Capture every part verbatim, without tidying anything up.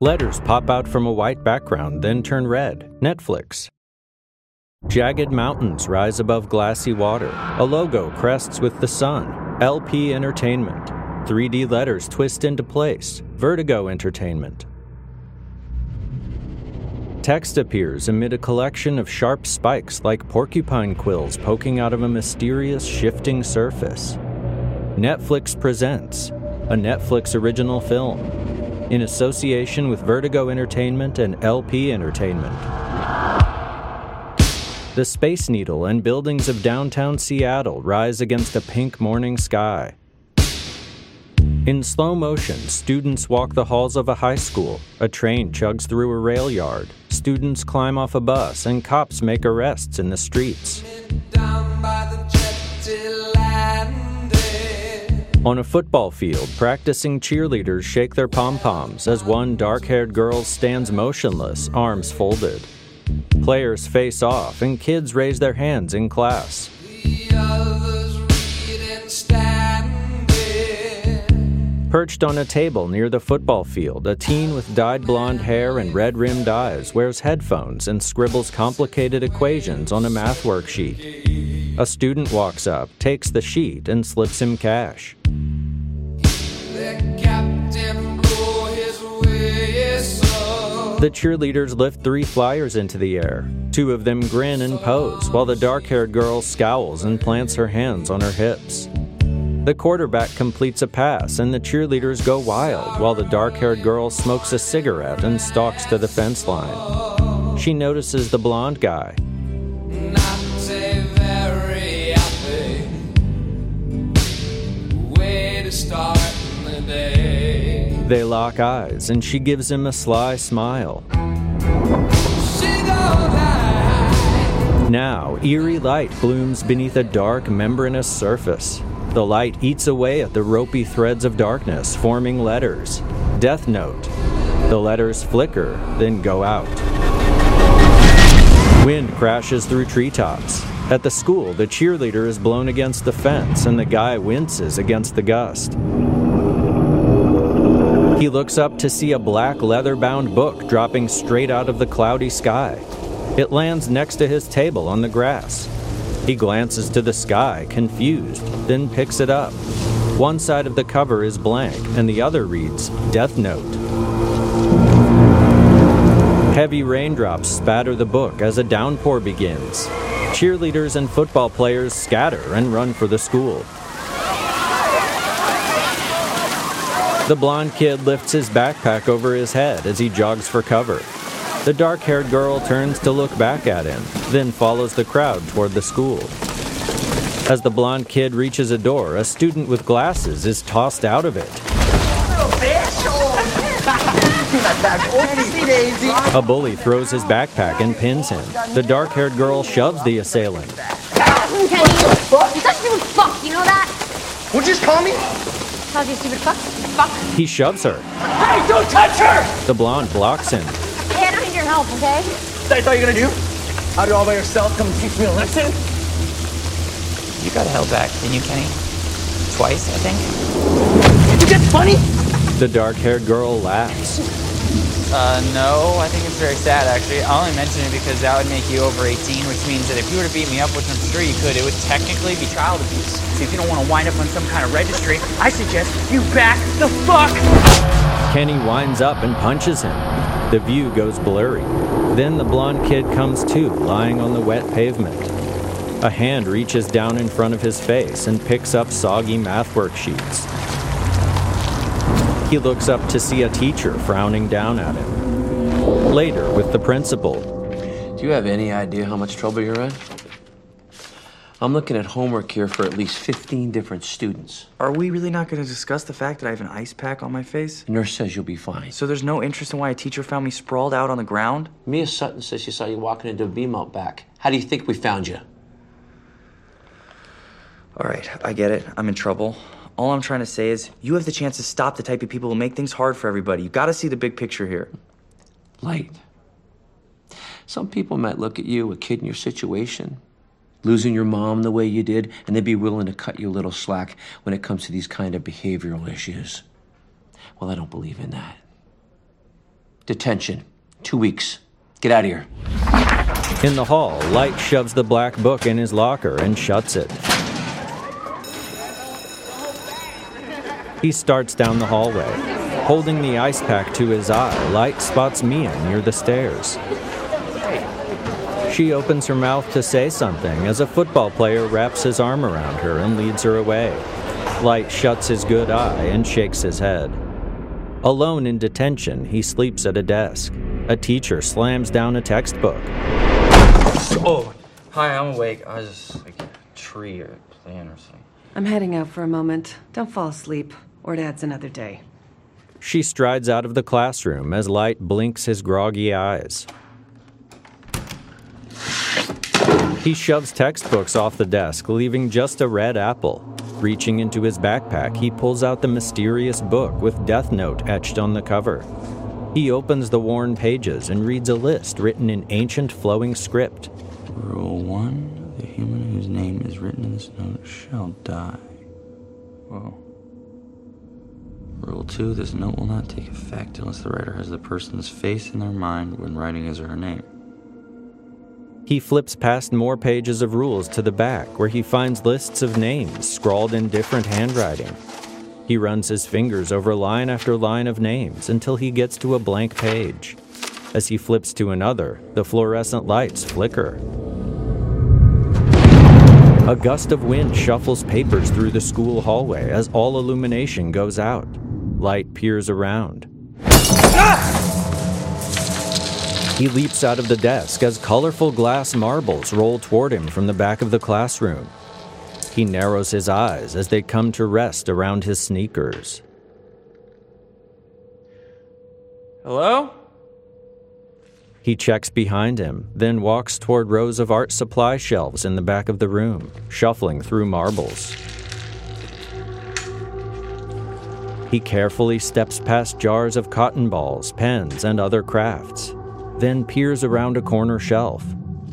Letters pop out from a white background, then turn red. Netflix. Jagged mountains rise above glassy water. A logo crests with the sun. L P Entertainment. three D letters twist into place. Vertigo Entertainment. Text appears amid a collection of sharp spikes like porcupine quills poking out of a mysterious shifting surface. Netflix presents a Netflix original film in association with Vertigo Entertainment and L P Entertainment. The Space Needle and buildings of downtown Seattle rise against a pink morning sky. In slow motion, students walk the halls of a high school. A train chugs through a rail yard. Students climb off a bus, and cops make arrests in the streets. On a football field, practicing cheerleaders shake their pom-poms as one dark-haired girl stands motionless, arms folded. Players face off, and kids raise their hands in class. Perched on a table near the football field, a teen with dyed blonde hair and red-rimmed eyes wears headphones and scribbles complicated equations on a math worksheet. A student walks up, takes the sheet, and slips him cash. The cheerleaders lift three flyers into the air. Two of them grin and pose, while the dark-haired girl scowls and plants her hands on her hips. The quarterback completes a pass, and the cheerleaders go wild, while the dark-haired girl smokes a cigarette and stalks to the fence line. She notices the blonde guy. Not a very happy way to start the day. They lock eyes, and she gives him a sly smile. Now, eerie light blooms beneath a dark, membranous surface. The light eats away at the ropey threads of darkness, forming letters. Death Note. The letters flicker, then go out. Wind crashes through treetops. At the school, the cheerleader is blown against the fence, and the guy winces against the gust. He looks up to see a black leather-bound book dropping straight out of the cloudy sky. It lands next to his table on the grass. He glances to the sky, confused, then picks it up. One side of the cover is blank, and the other reads, Death Note. Heavy raindrops spatter the book as a downpour begins. Cheerleaders and football players scatter and run for the school. The blonde kid lifts his backpack over his head as he jogs for cover. The dark-haired girl turns to look back at him, then follows the crowd toward the school. As the blonde kid reaches a door, a student with glasses is tossed out of it. A bully throws his backpack and pins him. The dark-haired girl shoves the assailant. Kenny, you're such a stupid fuck, you know that? What'd you just call me? Called you a stupid fuck? Fuck. He shoves her. Hey, don't touch her! The blonde blocks him. Hey, I don't need your help, okay? What I thought you were gonna do? Out here all by yourself, come teach me a lesson? You got held back, didn't you, Kenny? Twice, I think. Did you get funny? The dark-haired girl laughs. Uh, no, I think it's very sad, actually. I only mention it because that would make you over eighteen, which means that if you were to beat me up, which I'm sure you could, it would technically be child abuse. So if you don't want to wind up on some kind of registry, I suggest you back the fuck! Kenny winds up and punches him. The view goes blurry. Then the blonde kid comes to, lying on the wet pavement. A hand reaches down in front of his face and picks up soggy math worksheets. He looks up to see a teacher frowning down at him. Later, with the principal. Do you have any idea how much trouble you're in? I'm looking at homework here for at least fifteen different students. Are we really not going to discuss the fact that I have an ice pack on my face? The nurse says you'll be fine. So there's no interest in why a teacher found me sprawled out on the ground? Mia Sutton says she saw you walking into a beam out back. How do you think we found you? All right, I get it. I'm in trouble. All I'm trying to say is you have the chance to stop the type of people who make things hard for everybody. You got to see the big picture here. Light. Some people might look at you, a kid in your situation, losing your mom the way you did, and they'd be willing to cut you a little slack when it comes to these kind of behavioral issues. Well, I don't believe in that. Detention. Two weeks. Get out of here. In the hall, Light shoves the black book in his locker and shuts it. He starts down the hallway. Holding the ice pack to his eye, Light spots Mia near the stairs. She opens her mouth to say something as a football player wraps his arm around her and leads her away. Light shuts his good eye and shakes his head. Alone in detention, he sleeps at a desk. A teacher slams down a textbook. Oh, hi, I'm awake. I was just like a tree or a plant or something. I'm heading out for a moment. Don't fall asleep, or it adds another day. She strides out of the classroom as Light blinks his groggy eyes. He shoves textbooks off the desk, leaving just a red apple. Reaching into his backpack, he pulls out the mysterious book with Death Note etched on the cover. He opens the worn pages and reads a list written in ancient flowing script. Rule one, the human whose name is written in this note shall die. Whoa. Rule two, this note will not take effect unless the writer has the person's face in their mind when writing his or her name. He flips past more pages of rules to the back, where he finds lists of names scrawled in different handwriting. He runs his fingers over line after line of names until he gets to a blank page. As he flips to another, the fluorescent lights flicker. A gust of wind shuffles papers through the school hallway as all illumination goes out. Light peers around. He leaps out of the desk as colorful glass marbles roll toward him from the back of the classroom. He narrows his eyes as they come to rest around his sneakers. Hello? He checks behind him, then walks toward rows of art supply shelves in the back of the room, shuffling through marbles. He carefully steps past jars of cotton balls, pens, and other crafts, then peers around a corner shelf.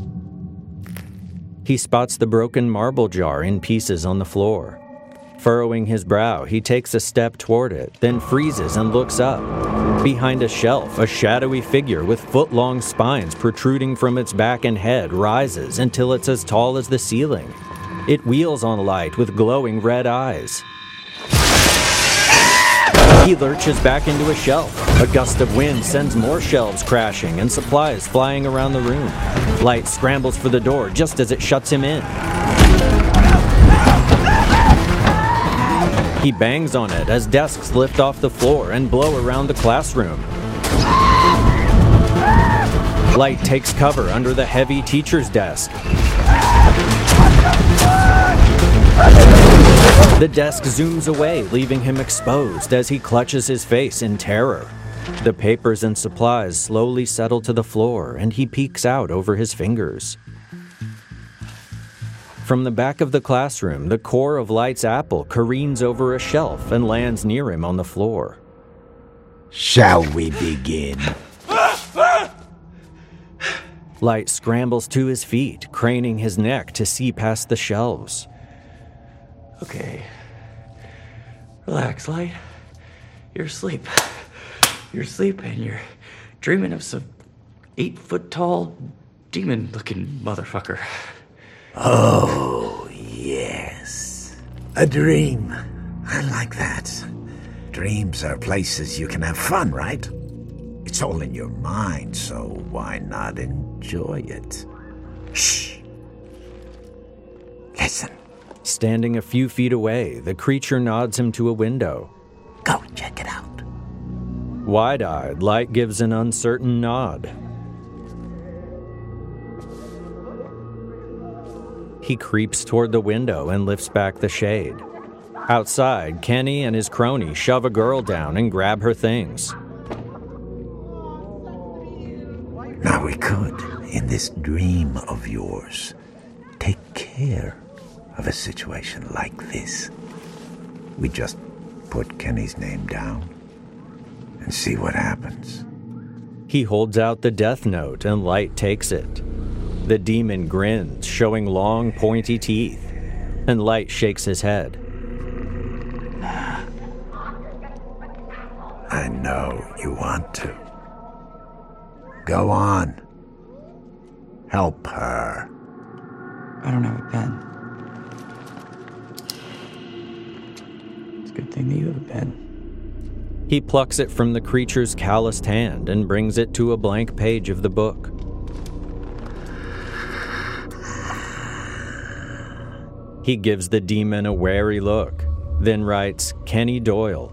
He spots the broken marble jar in pieces on the floor. Furrowing his brow, he takes a step toward it, then freezes and looks up. Behind a shelf, a shadowy figure with foot-long spines protruding from its back and head rises until it's as tall as the ceiling. It wheels on Light with glowing red eyes. He lurches back into a shelf. A gust of wind sends more shelves crashing and supplies flying around the room. Light scrambles for the door just as it shuts him in. He bangs on it as desks lift off the floor and blow around the classroom. Light takes cover under the heavy teacher's desk. The desk zooms away, leaving him exposed as he clutches his face in terror. The papers and supplies slowly settle to the floor, and he peeks out over his fingers. From the back of the classroom, the core of Light's apple careens over a shelf and lands near him on the floor. Shall we begin? Light scrambles to his feet, craning his neck to see past the shelves. Okay. Relax, Light. You're asleep. You're asleep and you're dreaming of some eight-foot-tall, demon-looking motherfucker. Oh, yes. A dream. I like that. Dreams are places you can have fun, right? It's all in your mind, so why not enjoy it? Shh. Listen. Standing a few feet away, the creature nods him to a window. Go check it out. Wide-eyed, Light gives an uncertain nod. He creeps toward the window and lifts back the shade. Outside, Kenny and his crony shove a girl down and grab her things. Now we could, in this dream of yours, take care of a situation like this. We just put Kenny's name down and see what happens. He holds out the Death Note and Light takes it. The demon grins, showing long, pointy teeth, and Light shakes his head. I know you want to. Go on. Help her. I don't have a pen. It's a good thing that you have a pen. He plucks it from the creature's calloused hand and brings it to a blank page of the book. He gives the demon a wary look, then writes Kenny Doyle.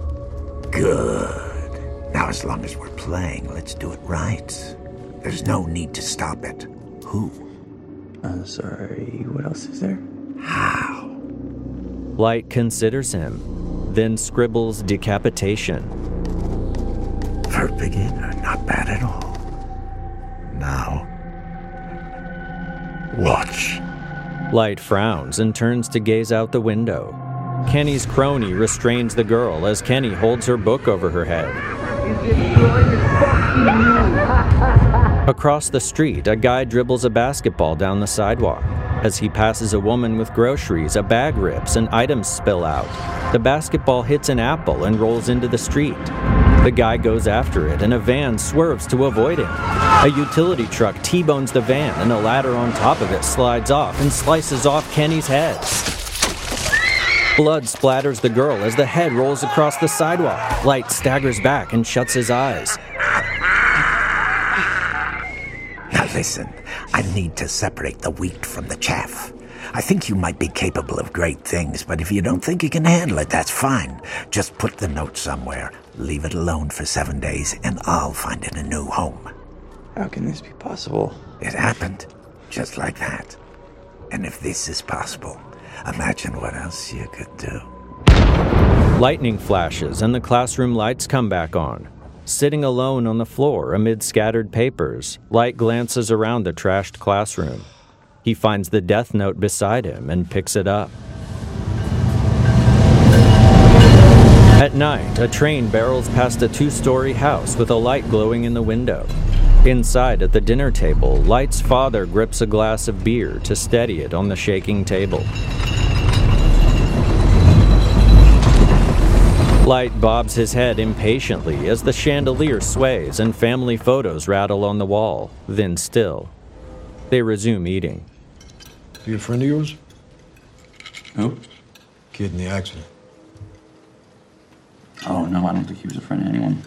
Good. Now, as long as we're playing, let's do it right. There's no need to stop it. Who? Uh, sorry, what else is there? How? Light considers him, then scribbles decapitation. For a beginner, not bad at all. Now, watch. Light frowns and turns to gaze out the window. Kenny's crony restrains the girl as Kenny holds her book over her head. Across the street, a guy dribbles a basketball down the sidewalk. As he passes a woman with groceries, a bag rips and items spill out. The basketball hits an apple and rolls into the street. The guy goes after it, and a van swerves to avoid him. A utility truck T-bones the van, and a ladder on top of it slides off and slices off Kenny's head. Blood splatters the girl as the head rolls across the sidewalk. Light staggers back and shuts his eyes. Now listen, I need to separate the wheat from the chaff. I think you might be capable of great things, but if you don't think you can handle it, that's fine. Just put the note somewhere, leave it alone for seven days, and I'll find it a new home. How can this be possible? It happened, just like that. And if this is possible, imagine what else you could do. Lightning flashes and the classroom lights come back on. Sitting alone on the floor amid scattered papers, Light glances around the trashed classroom. He finds the death note beside him and picks it up. At night, a train barrels past a two-story house with a light glowing in the window. Inside at the dinner table, Light's father grips a glass of beer to steady it on the shaking table. Light bobs his head impatiently as the chandelier sways and family photos rattle on the wall, then still. They resume eating. He a friend of yours? Who? Kid in the accident. Oh, no, I don't think he was a friend of anyone.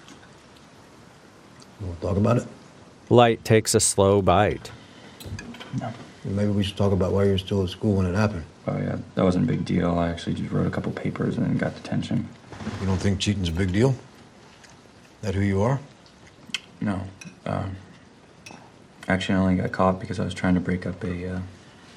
You want to talk about it? Light takes a slow bite. No. Maybe we should talk about why you were still at school when it happened. Oh, yeah, that wasn't a big deal. I actually just wrote a couple papers and then got detention. You don't think cheating's a big deal? That who you are? No. Um, actually, I only got caught because I was trying to break up a, uh...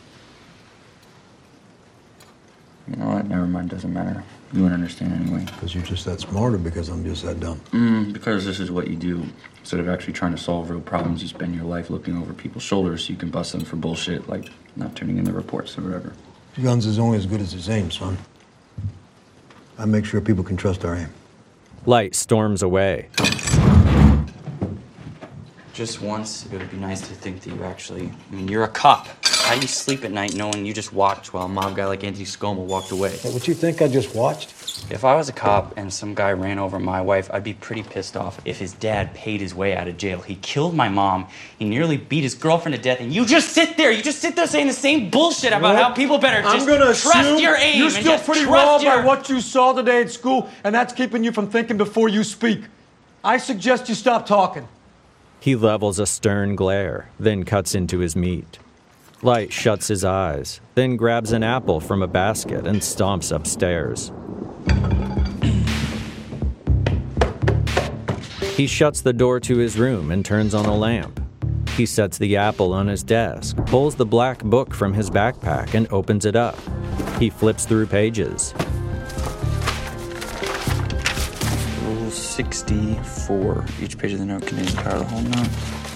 You know what? Never mind. Doesn't matter. You wouldn't understand anyway. Because you're just that smart or because I'm just that dumb? Mm, because this is what you do. Instead of actually trying to solve real problems, you spend your life looking over people's shoulders so you can bust them for bullshit, like not turning in the reports or whatever. Guns is only as good as its aim, son. I make sure people can trust our aim. Light storms away. Just once, it would be nice to think that you actually... I mean, you're a cop. How do you sleep at night knowing you just watched while a mob guy like Anthony Scoma walked away? Hey, what you think I just watched? If I was a cop and some guy ran over my wife, I'd be pretty pissed off. If his dad paid his way out of jail, he killed my mom, he nearly beat his girlfriend to death, and you just sit there, you just sit there saying the same bullshit about Well, how people better just I'm gonna trust assume your aim you're and still just pretty trust raw your... by what you saw today at school, and that's keeping you from thinking before you speak. I suggest you stop talking. He levels a stern glare, then cuts into his meat. Light shuts his eyes, then grabs an apple from a basket and stomps upstairs. He shuts the door to his room and turns on a lamp. He sets the apple on his desk, pulls the black book from his backpack, and opens it up. He flips through pages. Rule sixty-four. Each page of the note contains the power of the whole note.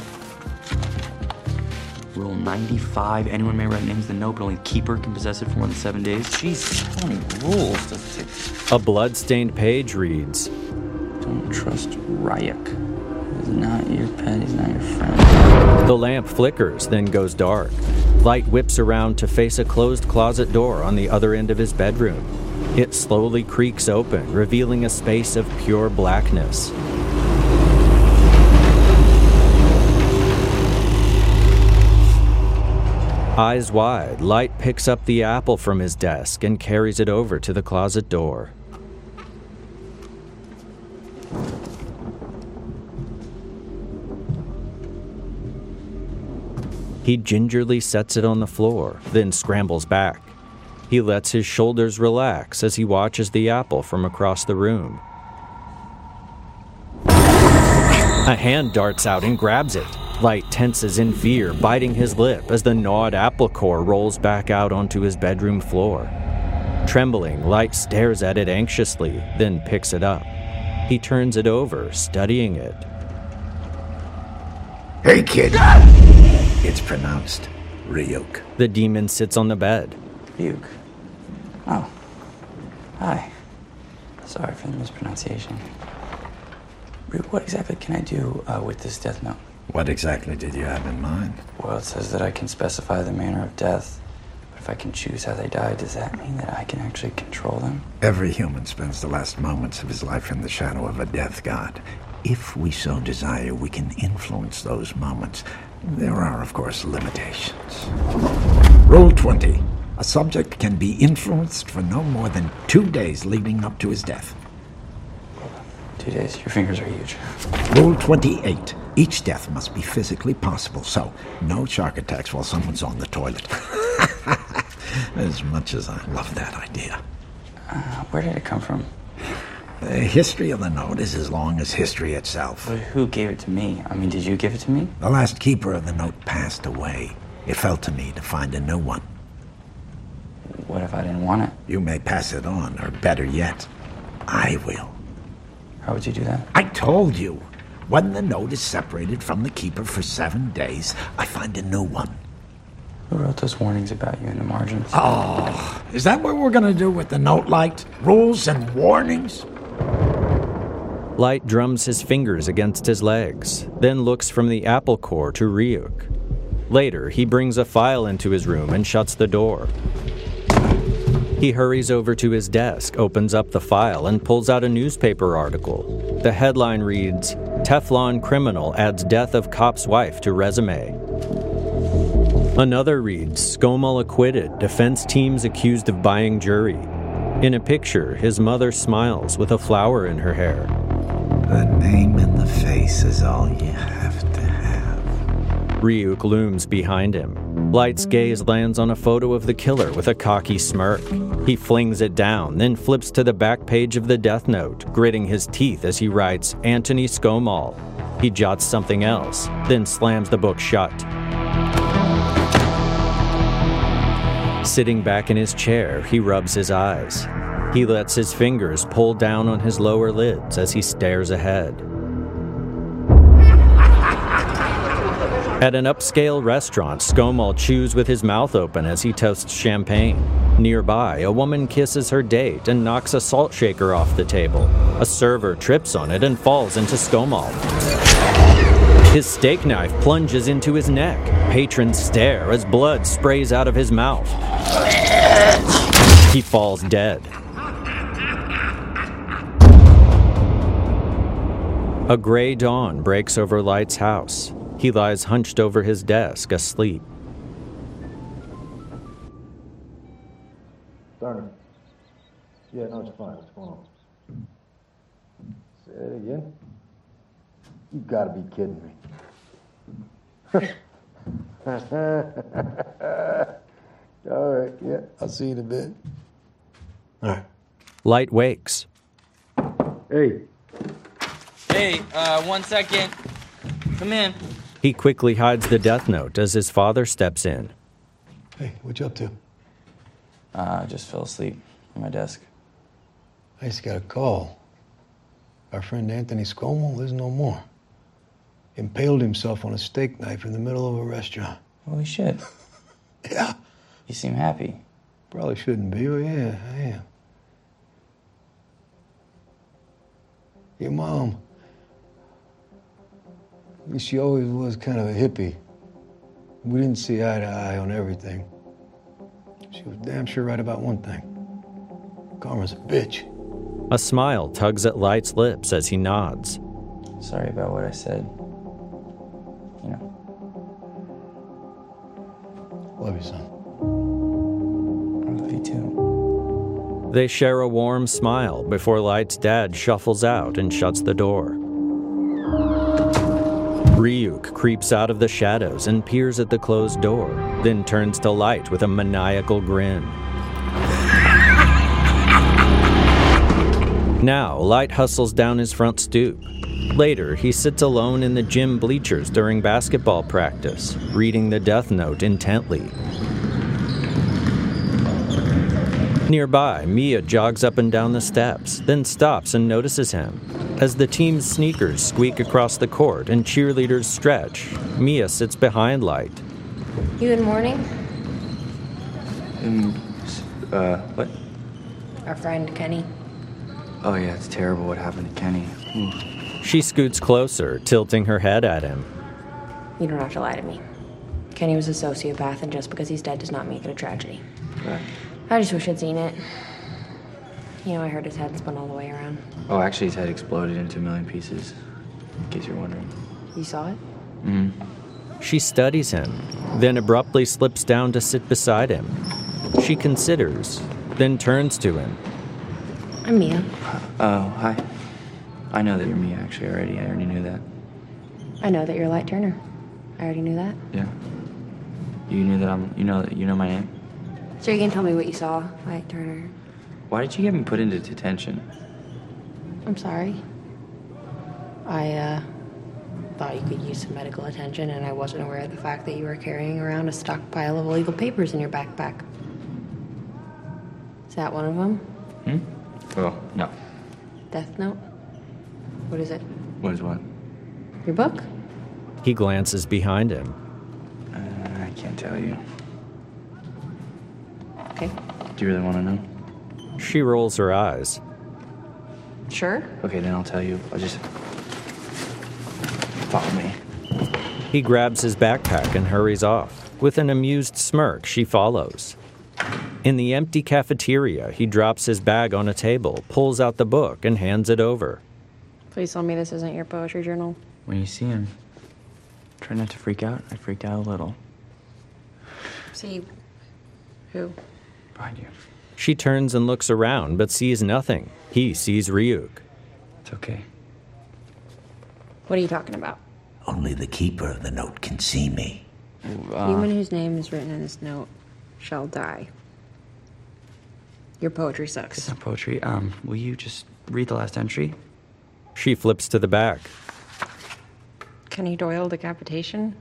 Rule ninety-five, anyone may write names in the note, but only the keeper can possess it for more than seven days. Jesus, how many rules does it take? A blood-stained page reads, Don't trust Ryuk. He's not your pet, he's not your friend. The lamp flickers, then goes dark. Light whips around to face a closed closet door on the other end of his bedroom. It slowly creaks open, revealing a space of pure blackness. Eyes wide, Light picks up the apple from his desk and carries it over to the closet door. He gingerly sets it on the floor, then scrambles back. He lets his shoulders relax as he watches the apple from across the room. A hand darts out and grabs it. Light tenses in fear, biting his lip as the gnawed apple core rolls back out onto his bedroom floor. Trembling, Light stares at it anxiously, then picks it up. He turns it over, studying it. Hey, kid! It's pronounced Ryuk. The demon sits on the bed. Ryuk. Oh. Hi. Sorry for the mispronunciation. Ryuk, what exactly can I do uh, with this death note? What exactly did you have in mind? Well, it says that I can specify the manner of death, but if I can choose how they die, does that mean that I can actually control them? Every human spends the last moments of his life in the shadow of a death god. If we so desire, we can influence those moments. There are, of course, limitations. Rule twenty. A subject can be influenced for no more than two days leading up to his death. Two days. Your fingers are huge. Rule twenty-eight. Each death must be physically possible, so no shark attacks while someone's on the toilet. As much as I love that idea. Uh, where did it come from? The history of the note is as long as history itself. But who gave it to me? I mean, did you give it to me? The last keeper of the note passed away. It fell to me to find a new one. What if I didn't want it? You may pass it on, or better yet, I will. How would you do that? I told you. When the note is separated from the keeper for seven days, I find a new one. Who wrote those warnings about you in the margins? Oh, is that what we're gonna do with the note, Light? Rules and warnings? Light drums his fingers against his legs, then looks from the apple core to Ryuk. Later, he brings a file into his room and shuts the door. He hurries over to his desk, opens up the file, and pulls out a newspaper article. The headline reads, "Teflon Criminal Adds Death of Cop's Wife to Resume." Another reads, "Skomal Acquitted, Defense Teams Accused of Buying Jury." In a picture, his mother smiles with a flower in her hair. The name and the face is all you have to have. Ryuk looms behind him. Light's gaze lands on a photo of the killer with a cocky smirk. He flings it down, then flips to the back page of the death note, gritting his teeth as he writes, "Anthony Skomal." He jots something else, then slams the book shut. Sitting back in his chair, he rubs his eyes. He lets his fingers pull down on his lower lids as he stares ahead. At an upscale restaurant, Skomal chews with his mouth open as he toasts champagne. Nearby, a woman kisses her date and knocks a salt shaker off the table. A server trips on it and falls into Skomal. His steak knife plunges into his neck. Patrons stare as blood sprays out of his mouth. He falls dead. A gray dawn breaks over Light's house. He lies hunched over his desk, asleep. Darn it. Yeah, no, it's fine. What's going on? Say it again. You gotta be kidding me. All right, yeah, I'll see you in a bit. All right. Light wakes. Hey. Hey, uh, one second. Come in. He quickly hides the death note as his father steps in. Hey, what you up to? Uh, I just fell asleep on my desk. I just got a call. Our friend Anthony Skomal is no more. Impaled himself on a steak knife in the middle of a restaurant. Holy shit. Yeah. You seem happy. Probably shouldn't be, but yeah, I am. Your mom, she always was kind of a hippie. We didn't see eye to eye on everything. She was damn sure right about one thing. Karma's a bitch. A smile tugs at Light's lips as he nods. Sorry about what I said. You know. Love you, son. I love you too. They share a warm smile before Light's dad shuffles out and shuts the door. Ryuk creeps out of the shadows and peers at the closed door, then turns to Light with a maniacal grin. Now, Light hustles down his front stoop. Later, he sits alone in the gym bleachers during basketball practice, reading the Death Note intently. Nearby, Mia jogs up and down the steps, then stops and notices him. As the team's sneakers squeak across the court and cheerleaders stretch, Mia sits behind Light. You in mourning? Um, uh, what? Our friend Kenny. Oh yeah, it's terrible what happened to Kenny. Ooh. She scoots closer, tilting her head at him. You don't have to lie to me. Kenny was a sociopath, and just because he's dead does not make it a tragedy. Right. I just wish I'd seen it. You know, I heard his head spun all the way around. Oh, actually, his head exploded into a million pieces, in case you're wondering. You saw it? Mm-hmm. She studies him, then abruptly slips down to sit beside him. She considers, then turns to him. I'm Mia. Oh, hi. I know that you're Mia, actually, already. I already knew that. I know that you're Light Turner. I already knew that. Yeah. You knew that I'm, you know, you know my name? So you can tell me what you saw, Light Turner. Why did you get me put into detention? I'm sorry. I, uh, thought you could use some medical attention, and I wasn't aware of the fact that you were carrying around a stockpile of illegal papers in your backpack. Is that one of them? Hmm? Oh, no. Death Note? What is it? What is what? Your book? He glances behind him. Uh, I can't tell you. Okay. Do you really want to know? She rolls her eyes. Sure. Okay, then I'll tell you. I'll just... Follow me. He grabs his backpack and hurries off. With an amused smirk, she follows. In the empty cafeteria, he drops his bag on a table, pulls out the book, and hands it over. Please tell me this isn't your poetry journal. When you see him, try not to freak out. I freaked out a little. See who? Behind you. She turns and looks around, but sees nothing. He sees Ryuk. It's okay. What are you talking about? Only the keeper of the note can see me. Uh, Human whose name is written in this note shall die. Your poetry sucks. It's not poetry. Um, will you just read the last entry? She flips to the back. Kenny Doyle decapitation?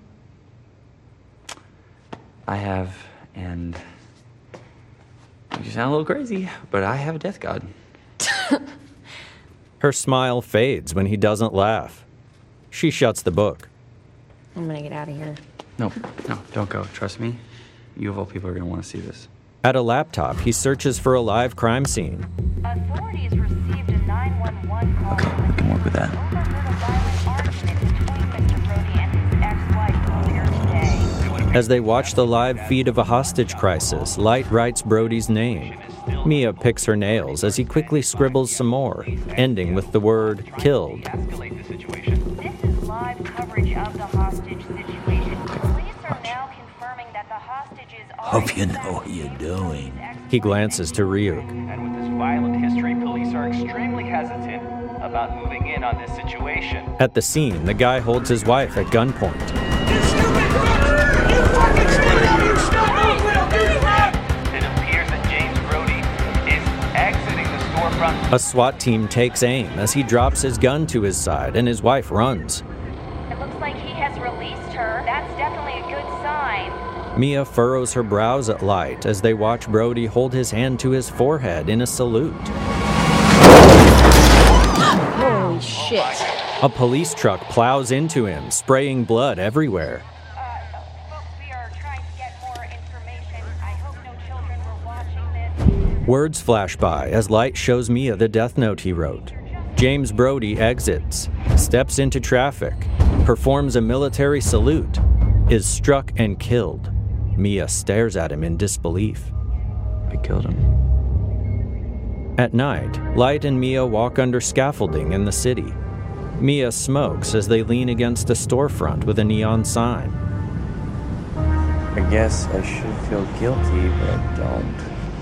I have, and you sound a little crazy, but I have a death god. Her smile fades when he doesn't laugh. She shuts the book. I'm gonna get out of here. No, no, don't go. Trust me. You of all people are gonna want to see this. At a laptop, he searches for a live crime scene. Authorities received a nine one one call. Okay, we can work with that. As they watch the live feed of a hostage crisis, Light writes Brody's name. Mia picks her nails as he quickly scribbles some more, ending with the word killed. This is live coverage of the hostage situation. Police are now confirming that the hostages are... Hope you know what you're doing. He glances to Ryuk. And with this violent history, police are extremely hesitant about moving in on this situation. At the scene, the guy holds his wife at gunpoint. You stupid crook! You fucking stupid! You stop moving! It appears that James Brody is exiting the storefront. A SWAT team takes aim as he drops his gun to his side and his wife runs. It looks like he has released her. That's definitely a good sign. Mia furrows her brows at Light as they watch Brody hold his hand to his forehead in a salute. Holy shit. A police truck plows into him, spraying blood everywhere. Words flash by as Light shows Mia the death note he wrote. James Brody exits, steps into traffic, performs a military salute, is struck and killed. Mia stares at him in disbelief. I killed him. At night, Light and Mia walk under scaffolding in the city. Mia smokes as they lean against a storefront with a neon sign. I guess I should feel guilty, but I don't.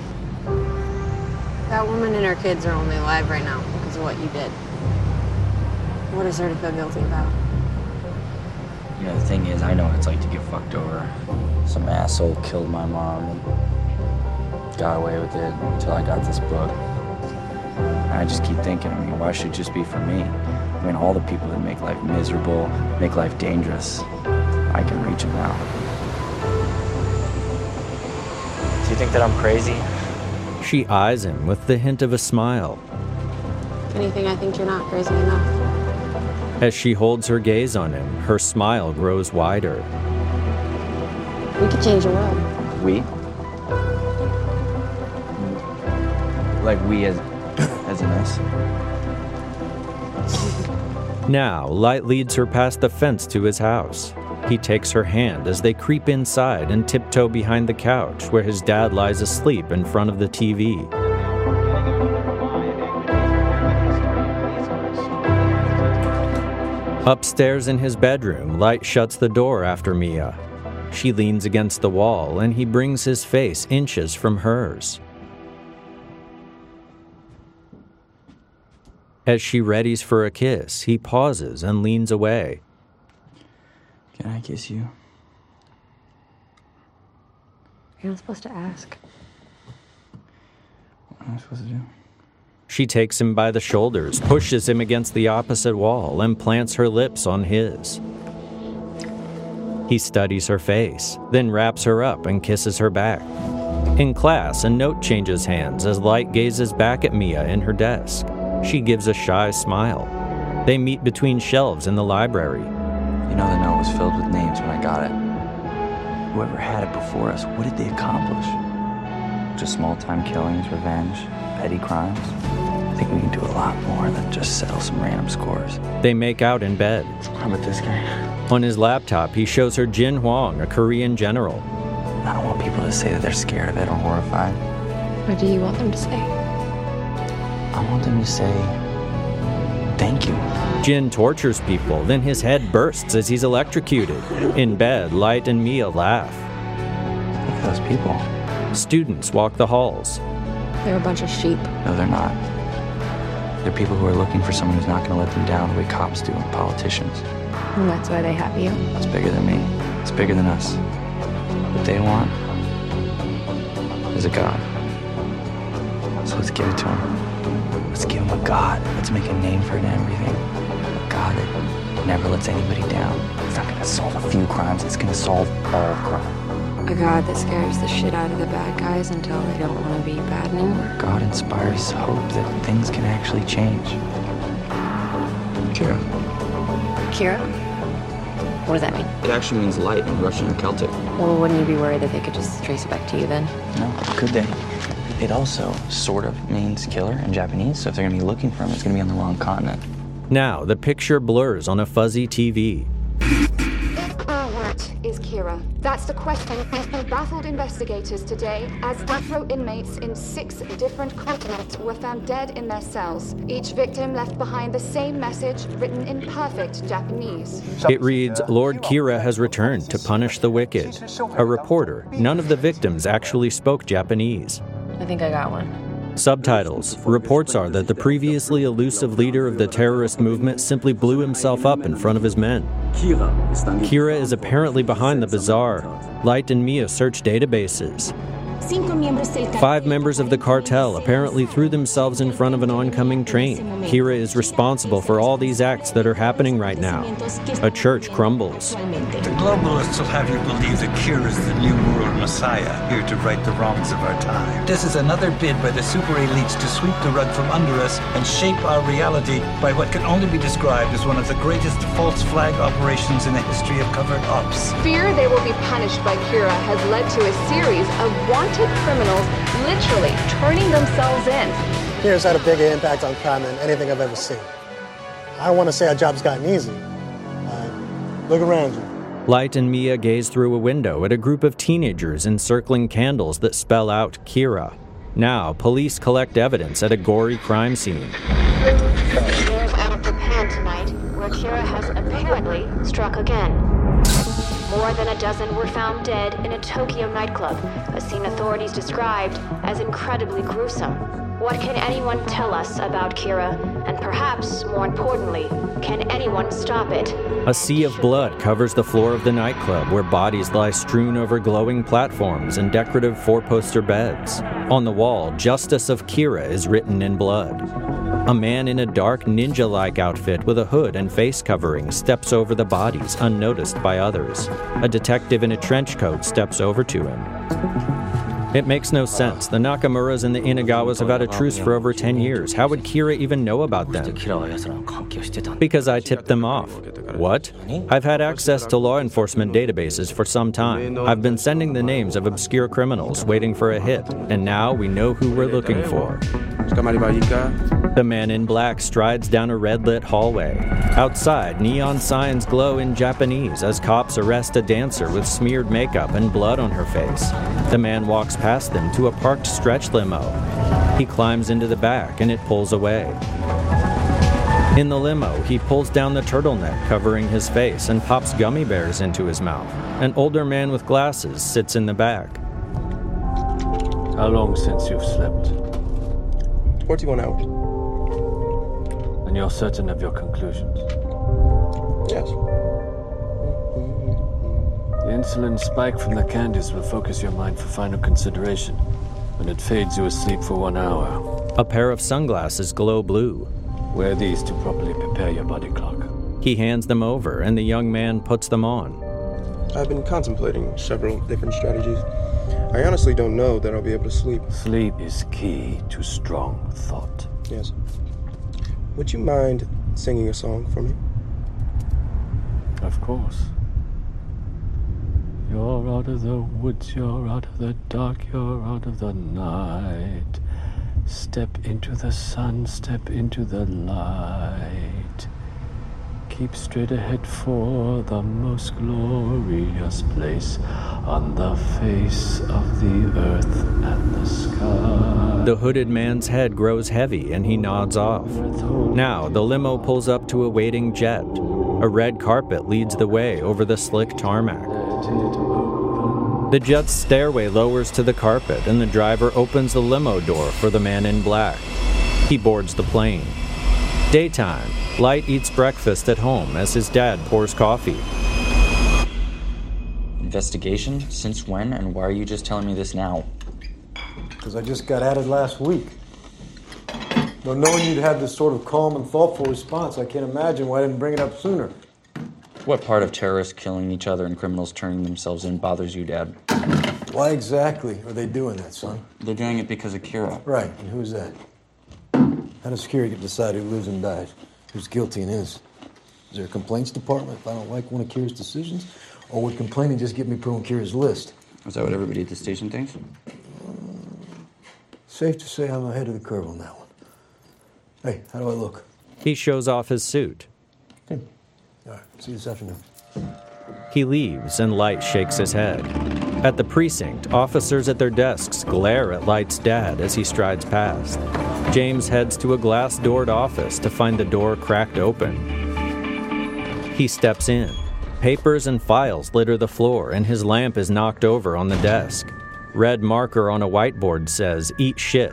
That woman and her kids are only alive right now because of what you did. What is there to feel guilty about? You know, the thing is, I know what it's like to get fucked over. Some asshole killed my mom and got away with it until I got this book. And I just keep thinking, I mean, why should it just be for me? I mean, all the people that make life miserable, make life dangerous, I can reach them now. Do you think that I'm crazy? She eyes him with the hint of a smile. If anything, I think you're not crazy enough. As she holds her gaze on him, her smile grows wider. We could change the world. We? Like we as, as in us? Now, Light leads her past the fence to his house. He takes her hand as they creep inside and tiptoe behind the couch where his dad lies asleep in front of the T V. Upstairs in his bedroom, Light shuts the door after Mia. She leans against the wall and he brings his face inches from hers. As she readies for a kiss, he pauses and leans away. Can I kiss you? You're not supposed to ask. What am I supposed to do? She takes him by the shoulders, pushes him against the opposite wall, and plants her lips on his. He studies her face, then wraps her up and kisses her back. In class, a note changes hands as Light gazes back at Mia in her desk. She gives a shy smile. They meet between shelves in the library. You know, the note was filled with names when I got it. Whoever had it before us, what did they accomplish? Just small-time killings, revenge, petty crimes? I think we can do a lot more than just settle some random scores. They make out in bed. How about this guy? On his laptop, he shows her Jin Huang, a Korean general. I don't want people to say that they're scared of it or horrified. What do you want them to say? I want them to say, thank you. Jin tortures people, then his head bursts as he's electrocuted. In bed, Light and Mia laugh. Look at those people. Students walk the halls. They're a bunch of sheep. No, they're not. They're people who are looking for someone who's not going to let them down the way cops do and politicians. And that's why they have you. It's bigger than me. It's bigger than us. What they want is a God. So let's give it to them. Let's give them a God. Let's make a name for it and everything. A God that never lets anybody down. It's not going to solve a few crimes. It's going to solve all crime. A God that scares the shit out of the bad guys until they don't want to be bad anymore. God inspires hope that things can actually change. Kira. Kira? What does that mean? It actually means light in Russian and Celtic. Well, wouldn't you be worried that they could just trace it back to you then? No, could they? It also sort of means killer in Japanese, so if they're going to be looking for him, it's going to be on the wrong continent. Now, the picture blurs on a fuzzy T V. What is Kira? That's the question that baffled investigators today as death row inmates in six different continents were found dead in their cells. Each victim left behind the same message written in perfect Japanese. It reads, Lord Kira has returned to punish the wicked. A reporter, none of the victims actually spoke Japanese. I think I got one. Subtitles. Reports are that the previously elusive leader of the terrorist movement simply blew himself up in front of his men. Kira is apparently behind the bazaar. Light and Mia search databases. Five members of the cartel apparently threw themselves in front of an oncoming train. Kira is responsible for all these acts that are happening right now. A church crumbles. The globalists will have you believe that Kira is the new world messiah, here to right the wrongs of our time. This is another bid by the super elites to sweep the rug from under us and shape our reality by what can only be described as one of the greatest false flag operations in the history of covered ops. Fear they will be punished by Kira has led to a series of wanted criminals literally turning themselves in. Kira's had a bigger impact on crime than anything I've ever seen. I don't want to say our job's gotten easy. Uh, look around you. Light and Mia gaze through a window at a group of teenagers encircling candles that spell out Kira. Now, police collect evidence at a gory crime scene. Kira's out of Japan tonight, where Kira has apparently struck again. More than a dozen were found dead in a Tokyo nightclub, a scene authorities described as incredibly gruesome. What can anyone tell us about Kira? And perhaps, more importantly, can anyone stop it? A sea of blood covers the floor of the nightclub, where bodies lie strewn over glowing platforms and decorative four-poster beds. On the wall, "Justice of Kira" is written in blood. A man in a dark ninja-like outfit with a hood and face covering steps over the bodies, unnoticed by others. A detective in a trench coat steps over to him. It makes no sense. The Nakamuras and the Inagawas have had a truce for over ten years. How would Kira even know about them? Because I tipped them off. What? I've had access to law enforcement databases for some time. I've been sending the names of obscure criminals, waiting for a hit, and now we know who we're looking for. The man in black strides down a red-lit hallway. Outside, neon signs glow in Japanese as cops arrest a dancer with smeared makeup and blood on her face. The man walks past them to a parked stretch limo. He climbs into the back and it pulls away. In the limo, he pulls down the turtleneck covering his face and pops gummy bears into his mouth. An older man with glasses sits in the back. How long since you've slept? twenty-one hours. And you're certain of your conclusions? Yes. The insulin spike from the candies will focus your mind for final consideration. When it fades, you asleep for one hour. A pair of sunglasses glow blue. Wear these to properly prepare your body clock. He hands them over, and the young man puts them on. I've been contemplating several different strategies. I honestly don't know that I'll be able to sleep. Sleep is key to strong thought. Yes. Would you mind singing a song for me? Of course. You're out of the woods, you're out of the dark, you're out of the night. Step into the sun, step into the light. Keep straight ahead for the most glorious place on the face of the earth and the sky. The hooded man's head grows heavy and he nods off. Now, the limo pulls up to a waiting jet. A red carpet leads the way over the slick tarmac. The jet's stairway lowers to the carpet and the driver opens the limo door for the man in black. He boards the plane. Daytime. Light eats breakfast at home as his dad pours coffee. Investigation? Since when? And why are you just telling me this now? Because I just got added last week. Though knowing you'd have this sort of calm and thoughtful response, I can't imagine why I didn't bring it up sooner. What part of terrorists killing each other and criminals turning themselves in bothers you, Dad? Why exactly are they doing that, son? They're doing it because of Kira. Right, and who's that? How does security get to decide who lives and dies? Who's guilty and innocent? Is there a complaints department if I don't like one of Kira's decisions? Or would complaining just get me put on Kira's list? Is that what everybody at the station thinks? Uh, safe to say I'm ahead of the curve on that one. Hey, how do I look? He shows off his suit. Good. All right, see you this afternoon. He leaves and Light shakes his head. At the precinct, officers at their desks glare at Light's dad as he strides past. James heads to a glass-doored office to find the door cracked open. He steps in. Papers and files litter the floor, and his lamp is knocked over on the desk. Red marker on a whiteboard says, "Eat shit."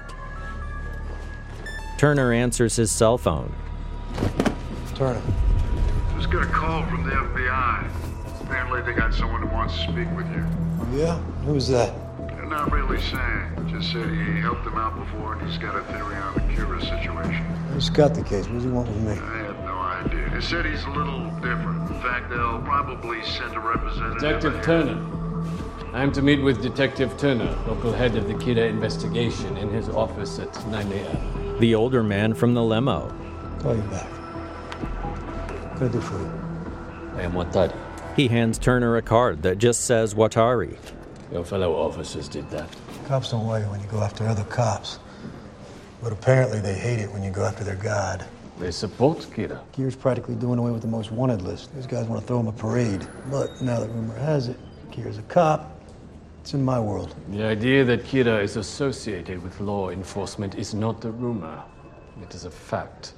Turner answers his cell phone. Turner. Just got a call from the F B I. Apparently they got someone who wants to speak with you. Yeah? Who's that? They're not really saying. Just said he helped them out before and he's got a theory on the Kira situation. Who's got the case? What does he want with me? I have no idea. They said he's a little different. In fact, they'll probably send a representative. Detective Turner. I'm to meet with Detective Turner, local head of the Kira investigation, in his office at nine a.m. The older man from the limo. Call you back. What can I do for you? I am Watari. He hands Turner a card that just says Watari. Your fellow officers did that. Cops don't like it when you go after other cops. But apparently they hate it when you go after their god. They support Kira. Kira's practically doing away with the most wanted list. These guys want to throw him a parade. But now that rumor has it, Kira's a cop. It's in my world. The idea that Kira is associated with law enforcement is not a rumor. It is a fact,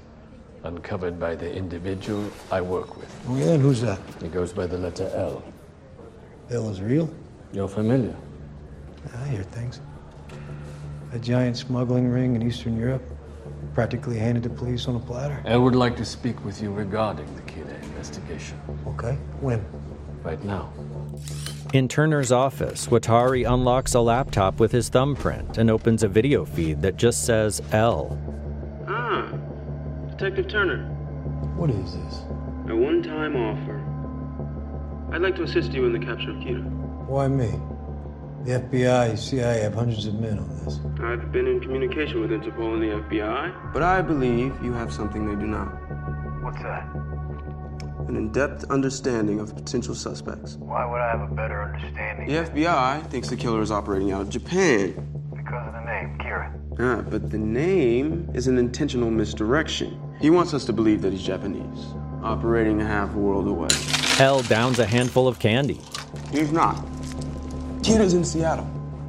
uncovered by the individual I work with. Oh yeah, and who's that? He goes by the letter L. Bill is real? You're familiar. I hear things. A giant smuggling ring in Eastern Europe, practically handed to police on a platter. I would like to speak with you regarding the Kida investigation. Okay, when? Right now. In Turner's office, Watari unlocks a laptop with his thumbprint and opens a video feed that just says L. Ah, Detective Turner. What is this? A one-time offer. I'd like to assist you in the capture of Kida. Why me? The F B I, C I A have hundreds of men on this. I've been in communication with Interpol and the F B I, but I believe you have something they do not. What's that? An in-depth understanding of potential suspects. Why would I have a better understanding? The F B I thinks the killer is operating out of Japan. Because of the name, Kieran. Ah, but the name is an intentional misdirection. He wants us to believe that he's Japanese, operating a half world away. L downs a handful of candy. He's not. Kida's in Seattle.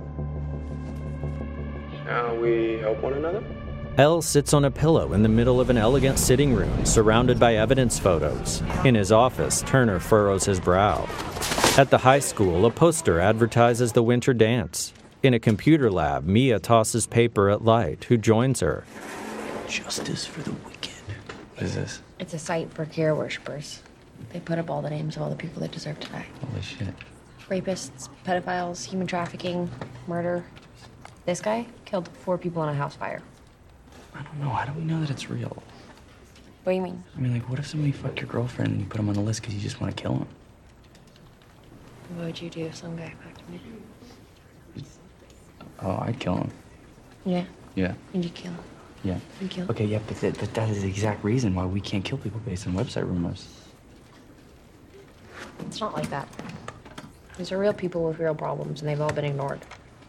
Shall we help one another? L sits on a pillow in the middle of an elegant sitting room surrounded by evidence photos. In his office, Turner furrows his brow. At the high school, a poster advertises the winter dance. In a computer lab, Mia tosses paper at Light, who joins her. Justice for the wicked. What is this? It's a site for Kira worshippers. They put up all the names of all the people that deserve to die. Holy shit. Rapists, pedophiles, human trafficking, murder. This guy killed four people in a house fire. I don't know. How do we know that it's real? What do you mean? I mean, like, what if somebody fucked your girlfriend and you put him on the list because you just want to kill him? What would you do if some guy fucked me? Oh, I'd kill him. Yeah? Yeah. And you kill him? Yeah. You kill him? Okay, yeah, but that, but that is the exact reason why we can't kill people based on website rumors. It's not like that. These are real people with real problems, and they've all been ignored.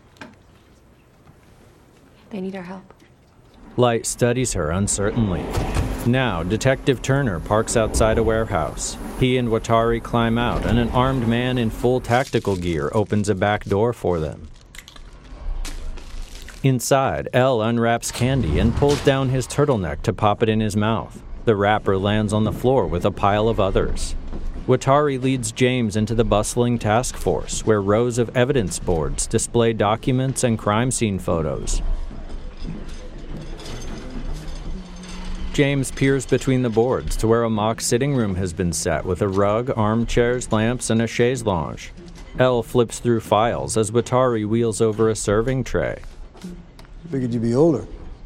They need our help. Light studies her uncertainly. Now, Detective Turner parks outside a warehouse. He and Watari climb out, and an armed man in full tactical gear opens a back door for them. Inside, L unwraps candy and pulls down his turtleneck to pop it in his mouth. The wrapper lands on the floor with a pile of others. Watari leads James into the bustling task force, where rows of evidence boards display documents and crime scene photos. James peers between the boards to where a mock sitting room has been set with a rug, armchairs, lamps, and a chaise lounge. L flips through files as Watari wheels over a serving tray. Figured you'd be older.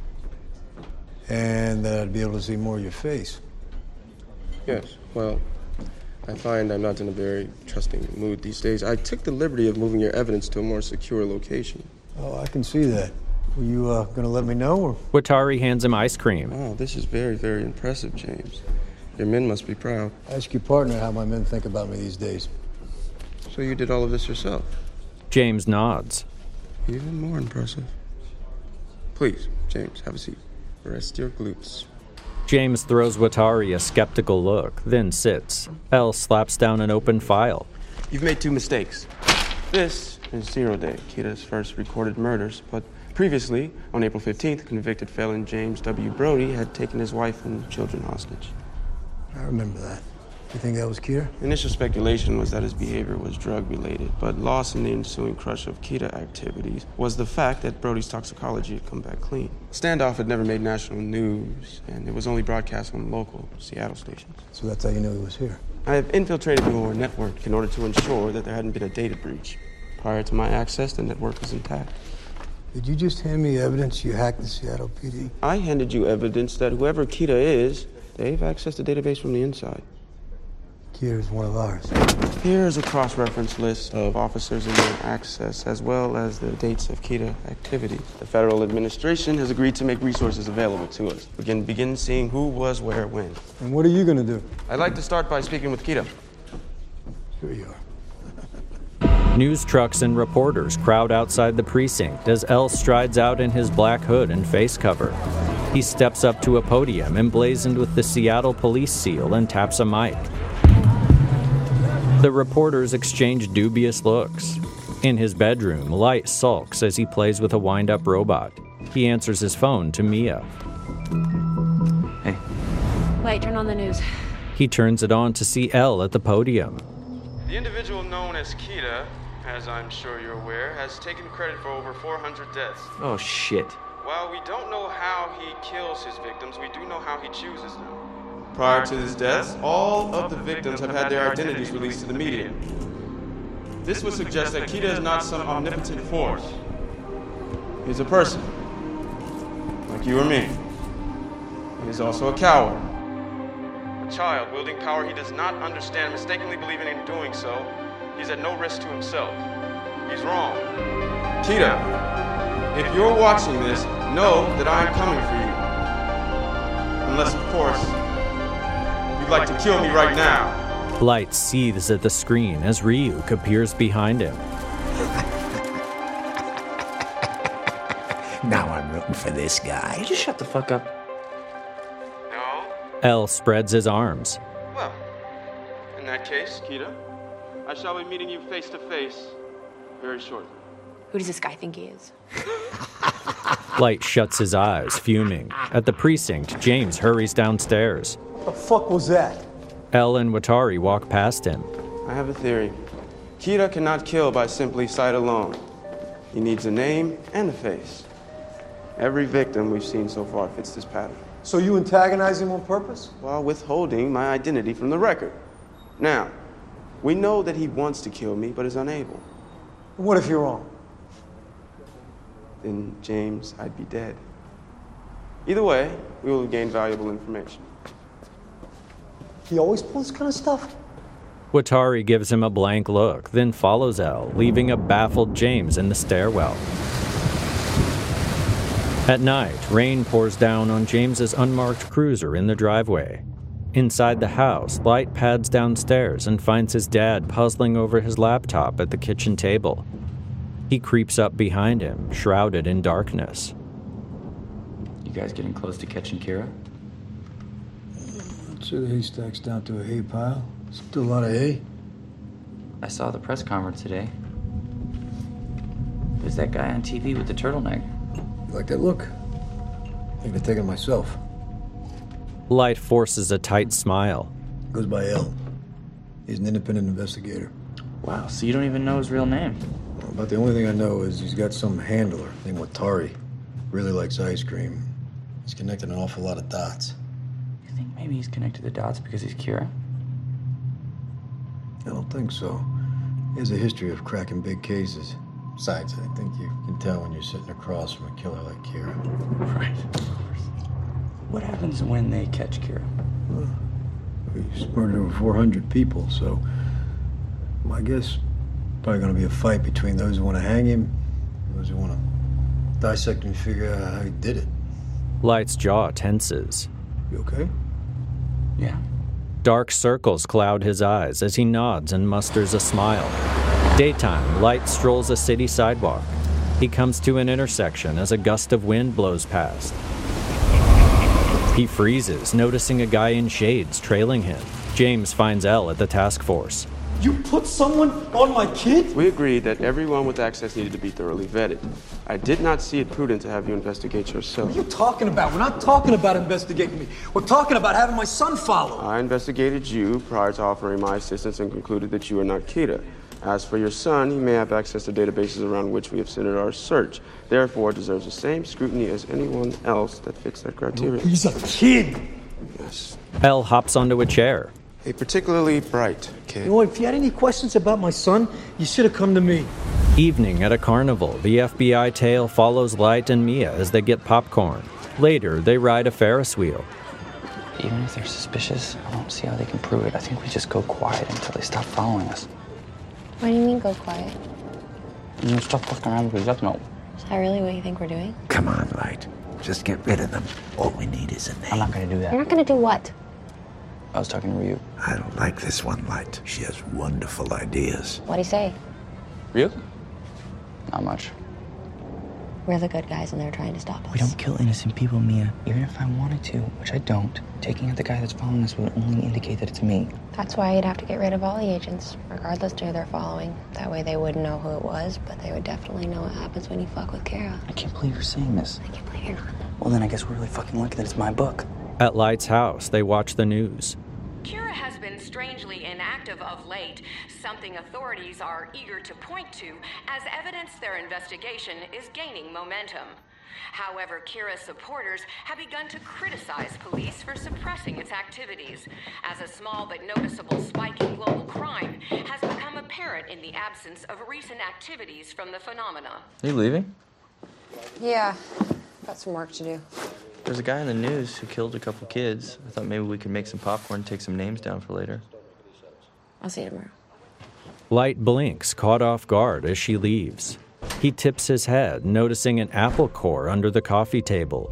And that I'd be able to see more of your face. Yes, well, I find I'm not in a very trusting mood these days. I took the liberty of moving your evidence to a more secure location. Oh, I can see that. Were you uh, gonna let me know, or? Watari hands him ice cream. Oh, this is very, very impressive, James. Your men must be proud. Ask your partner how my men think about me these days. So you did all of this yourself? James nods. Even more impressive. Please, James, have a seat. Rest your glutes. James throws Watari a skeptical look, then sits. L slaps down an open file. You've made two mistakes. This is Zero Day, Kida's first recorded murders, but previously, on April fifteenth, convicted felon James W. Brody had taken his wife and children hostage. I remember that. You think that was Kida? Initial speculation was that his behavior was drug-related, but lost in the ensuing crush of Kida activities was the fact that Brody's toxicology had come back clean. Standoff had never made national news, and it was only broadcast on local Seattle stations. So that's how you know he was here? I have infiltrated the Moore network in order to ensure that there hadn't been a data breach. Prior to my access, the network was intact. Did you just hand me evidence you hacked the Seattle P D? I handed you evidence that whoever Kida is, they've accessed the database from the inside. Kida's one of ours. Here's a cross-reference list of officers and their access, as well as the dates of Kida activities. The federal administration has agreed to make resources available to us. We can begin seeing who was where when. And what are you gonna do? I'd like to start by speaking with Kida. Here you are. News trucks and reporters crowd outside the precinct as L strides out in his black hood and face cover. He steps up to a podium emblazoned with the Seattle police seal and taps a mic. The reporters exchange dubious looks. In his bedroom, Light sulks as he plays with a wind-up robot. He answers his phone to Mia. Light, turn on the news. He turns it on to see L at the podium. The individual known as Kita, as I'm sure you're aware, has taken credit for over four hundred deaths. Oh, shit. While we don't know how he kills his victims, we do know how he chooses them. Prior to his deaths, all of the victims have had their identities released to the media. This would suggest that Kita is not some omnipotent force. He's a person, like you or me. He is also a coward. A child wielding power he does not understand, mistakenly believing in doing so, he's at no risk to himself. He's wrong. Kita, if you're watching this, know that I am coming for you. Unless, of course, you'd like to kill me right now. Light seethes at the screen as Ryuk appears behind him. Now I'm rooting for this guy. You just shut the fuck up. L spreads his arms. Well, in that case, Kita, I shall be meeting you face to face very shortly. Who does this guy think he is? Light shuts his eyes, fuming. At the precinct, James hurries downstairs. The fuck was that? L and Watari walk past him. I have a theory. Kita cannot kill by simply sight alone. He needs a name and a face. Every victim we've seen so far fits this pattern. So you antagonize him on purpose? While withholding my identity from the record. Now, we know that he wants to kill me, but is unable. What if you're wrong? Then, James, I'd be dead. Either way, we will have gained valuable information. He always pulls this kind of stuff? Watari gives him a blank look, then follows L, leaving a baffled James in the stairwell. At night, rain pours down on James's unmarked cruiser in the driveway. Inside the house, Light pads downstairs and finds his dad puzzling over his laptop at the kitchen table. He creeps up behind him, shrouded in darkness. You guys getting close to catching Kira? I'd say the haystack's down to a hay pile. Still a lot of hay. I saw the press conference today. There's that guy on T V with the turtleneck. You like that look? I think I'd take it myself. Light forces a tight smile. Goes by L. He's an independent investigator. Wow, so you don't even know his real name? Well, about the only thing I know is he's got some handler named Watari. Really likes ice cream. He's connected an awful lot of dots. You think maybe he's connected the dots because he's Kira? I don't think so. He has a history of cracking big cases. Besides, I think you can tell when you're sitting across from a killer like Kira. Right, of course. What happens when they catch Kira? Well, he's murdered over four hundred people, so my guess probably going to be a fight between those who want to hang him, those who want to dissect and figure out how he did it. Light's jaw tenses. You okay? Yeah. Dark circles cloud his eyes as he nods and musters a smile. Daytime, Light strolls a city sidewalk. He comes to an intersection as a gust of wind blows past. He freezes, noticing a guy in shades trailing him. James finds L at the task force. You put someone on my kid? We agreed that everyone with access needed to be thoroughly vetted. I did not see it prudent to have you investigate yourself. What are you talking about? We're not talking about investigating me. We're talking about having my son followed. I investigated you prior to offering my assistance and concluded that you are not Kita. As for your son, he may have access to databases around which we have centered our search. Therefore, deserves the same scrutiny as anyone else that fits that criteria. He's a kid. Yes. L hops onto a chair. A particularly bright kid. You know what? If you had any questions about my son, you should have come to me. Evening at a carnival, the F B I tail follows Light and Mia as they get popcorn. Later, they ride a Ferris wheel. Even if they're suspicious, I don't see how they can prove it. I think we just go quiet until they stop following us. What do you mean, go quiet? You know, stop fucking around with Death Note. Is that really what you think we're doing? Come on, Light. Just get rid of them. All we need is a name. I'm not gonna do that. You're not gonna do what? I was talking to Ryu. I don't like this one, Light. She has wonderful ideas. What'd he say? Ryu? Not much. We're the good guys and they're trying to stop us. We don't kill innocent people, Mia. Even if I wanted to, which I don't, taking out the guy that's following us would only indicate that it's me. That's why you'd have to get rid of all the agents, regardless to who they're following. That way they wouldn't know who it was, but they would definitely know what happens when you fuck with Kara. I can't believe you're saying this. I can't believe you're not. Well, then I guess we're really fucking lucky that it's my book. At Light's house, they watch the news. Kira has been strangely inactive active of late, something authorities are eager to point to as evidence their investigation is gaining momentum. However, Kira supporters have begun to criticize police for suppressing its activities, as a small but noticeable spike in global crime has become apparent in the absence of recent activities from the phenomena. Are you leaving? Yeah, got some work to do. There's a guy in the news who killed a couple kids. I thought maybe we could make some popcorn and take some names down for later. I'll see you tomorrow. Light blinks, caught off guard as she leaves. He tips his head, noticing an apple core under the coffee table.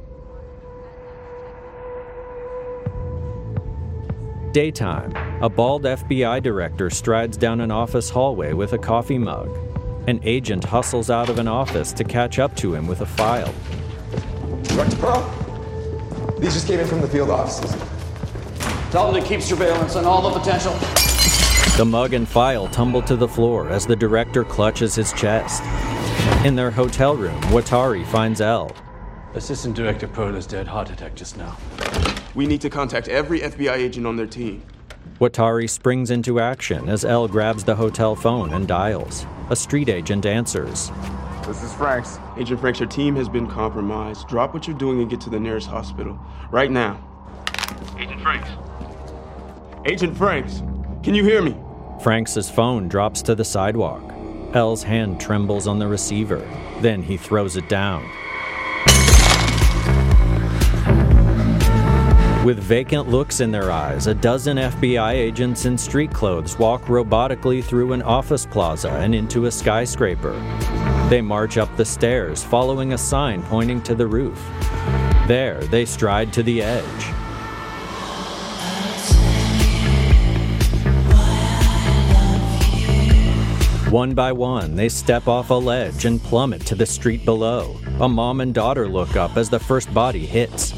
Daytime. A bald F B I director strides down an office hallway with a coffee mug. An agent hustles out of an office to catch up to him with a file. Director Pearl? These just came in from the field offices. Tell them to keep surveillance on all the potential. The mug and file tumble to the floor as the director clutches his chest. In their hotel room, Watari finds Elle. Assistant Director Pearl is dead. Heart attack just now. We need to contact every F B I agent on their team. Watari springs into action as Elle grabs the hotel phone and dials. A street agent answers. This is Franks. Agent Franks, your team has been compromised. Drop what you're doing and get to the nearest hospital. Right now. Agent Franks. Agent Franks, can you hear me? Franks' phone drops to the sidewalk. Elle's hand trembles on the receiver. Then he throws it down. With vacant looks in their eyes, a dozen F B I agents in street clothes walk robotically through an office plaza and into a skyscraper. They march up the stairs, following a sign pointing to the roof. There, they stride to the edge. One by one, they step off a ledge and plummet to the street below. A mom and daughter look up as the first body hits.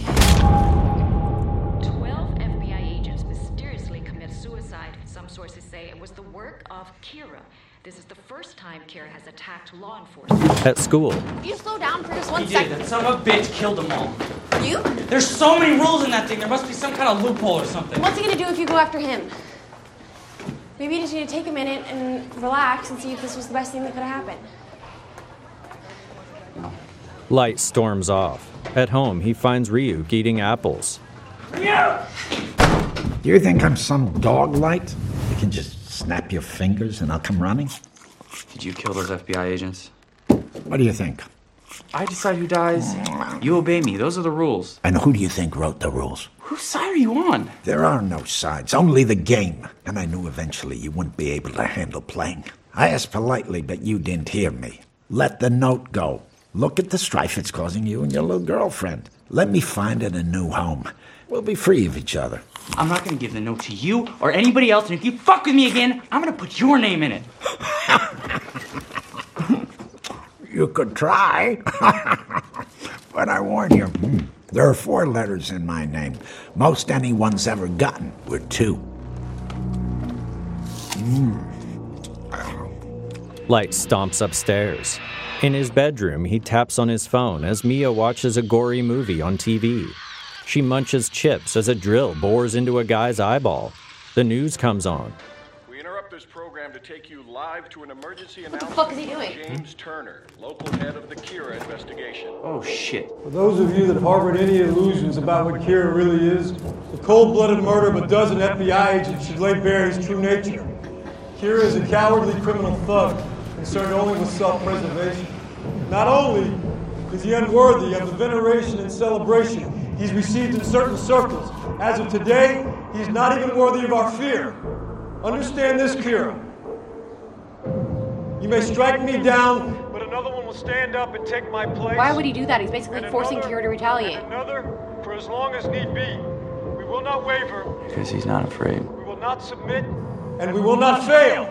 Twelve F B I agents mysteriously commit suicide. Some sources say it was the work of Kira. This is the first time Kira has attacked law enforcement. At school, Can you slow down for just one He second? did. That son of a bitch killed them all. You? There's so many rules in that thing. There must be some kind of loophole or something. What's he gonna do if you go after him? Maybe you just need to take a minute and relax and see if this was the best thing that could have happened. Light storms off. At home, he finds Ryuk eating apples. Do you think I'm some dog, Light? You can just snap your fingers and I'll come running? Did you kill those F B I agents? What do you think? I decide who dies. You obey me. Those are the rules. And who do you think wrote the rules? Whose side are you on? There are no sides, only the game. And I knew eventually you wouldn't be able to handle playing. I asked politely, but you didn't hear me. Let the note go. Look at the strife it's causing you and your little girlfriend. Let me find it a new home. We'll be free of each other. I'm not going to give the note to you or anybody else, and if you fuck with me again, I'm going to put your name in it. You could try. But I warn you, there are four letters in my name. Most anyone's ever gotten were two. Mm. Light stomps upstairs. In his bedroom, he taps on his phone as Mia watches a gory movie on T V. She munches chips as a drill bores into a guy's eyeball. The news comes on. We interrupt this program to take you live to an emergency What the announcement fuck is he from doing? James Turner, local head of the Kira investigation. Oh, shit. For those of you that harbored any illusions about what Kira really is, the cold-blooded murder of a dozen F B I agents should lay bare his true nature. Kira is a cowardly criminal thug, concerned only with self-preservation. Not only is he unworthy of the veneration and celebration he's received in certain circles, as of today, he's not even worthy of our fear. Understand this, Kira. You may strike me down, but another one will stand up and take my place. Why would he do that? He's basically And forcing another, Kira to retaliate. and another, for as long as need be. We will not waver, Because he's not afraid. we will not submit, and we will not fail.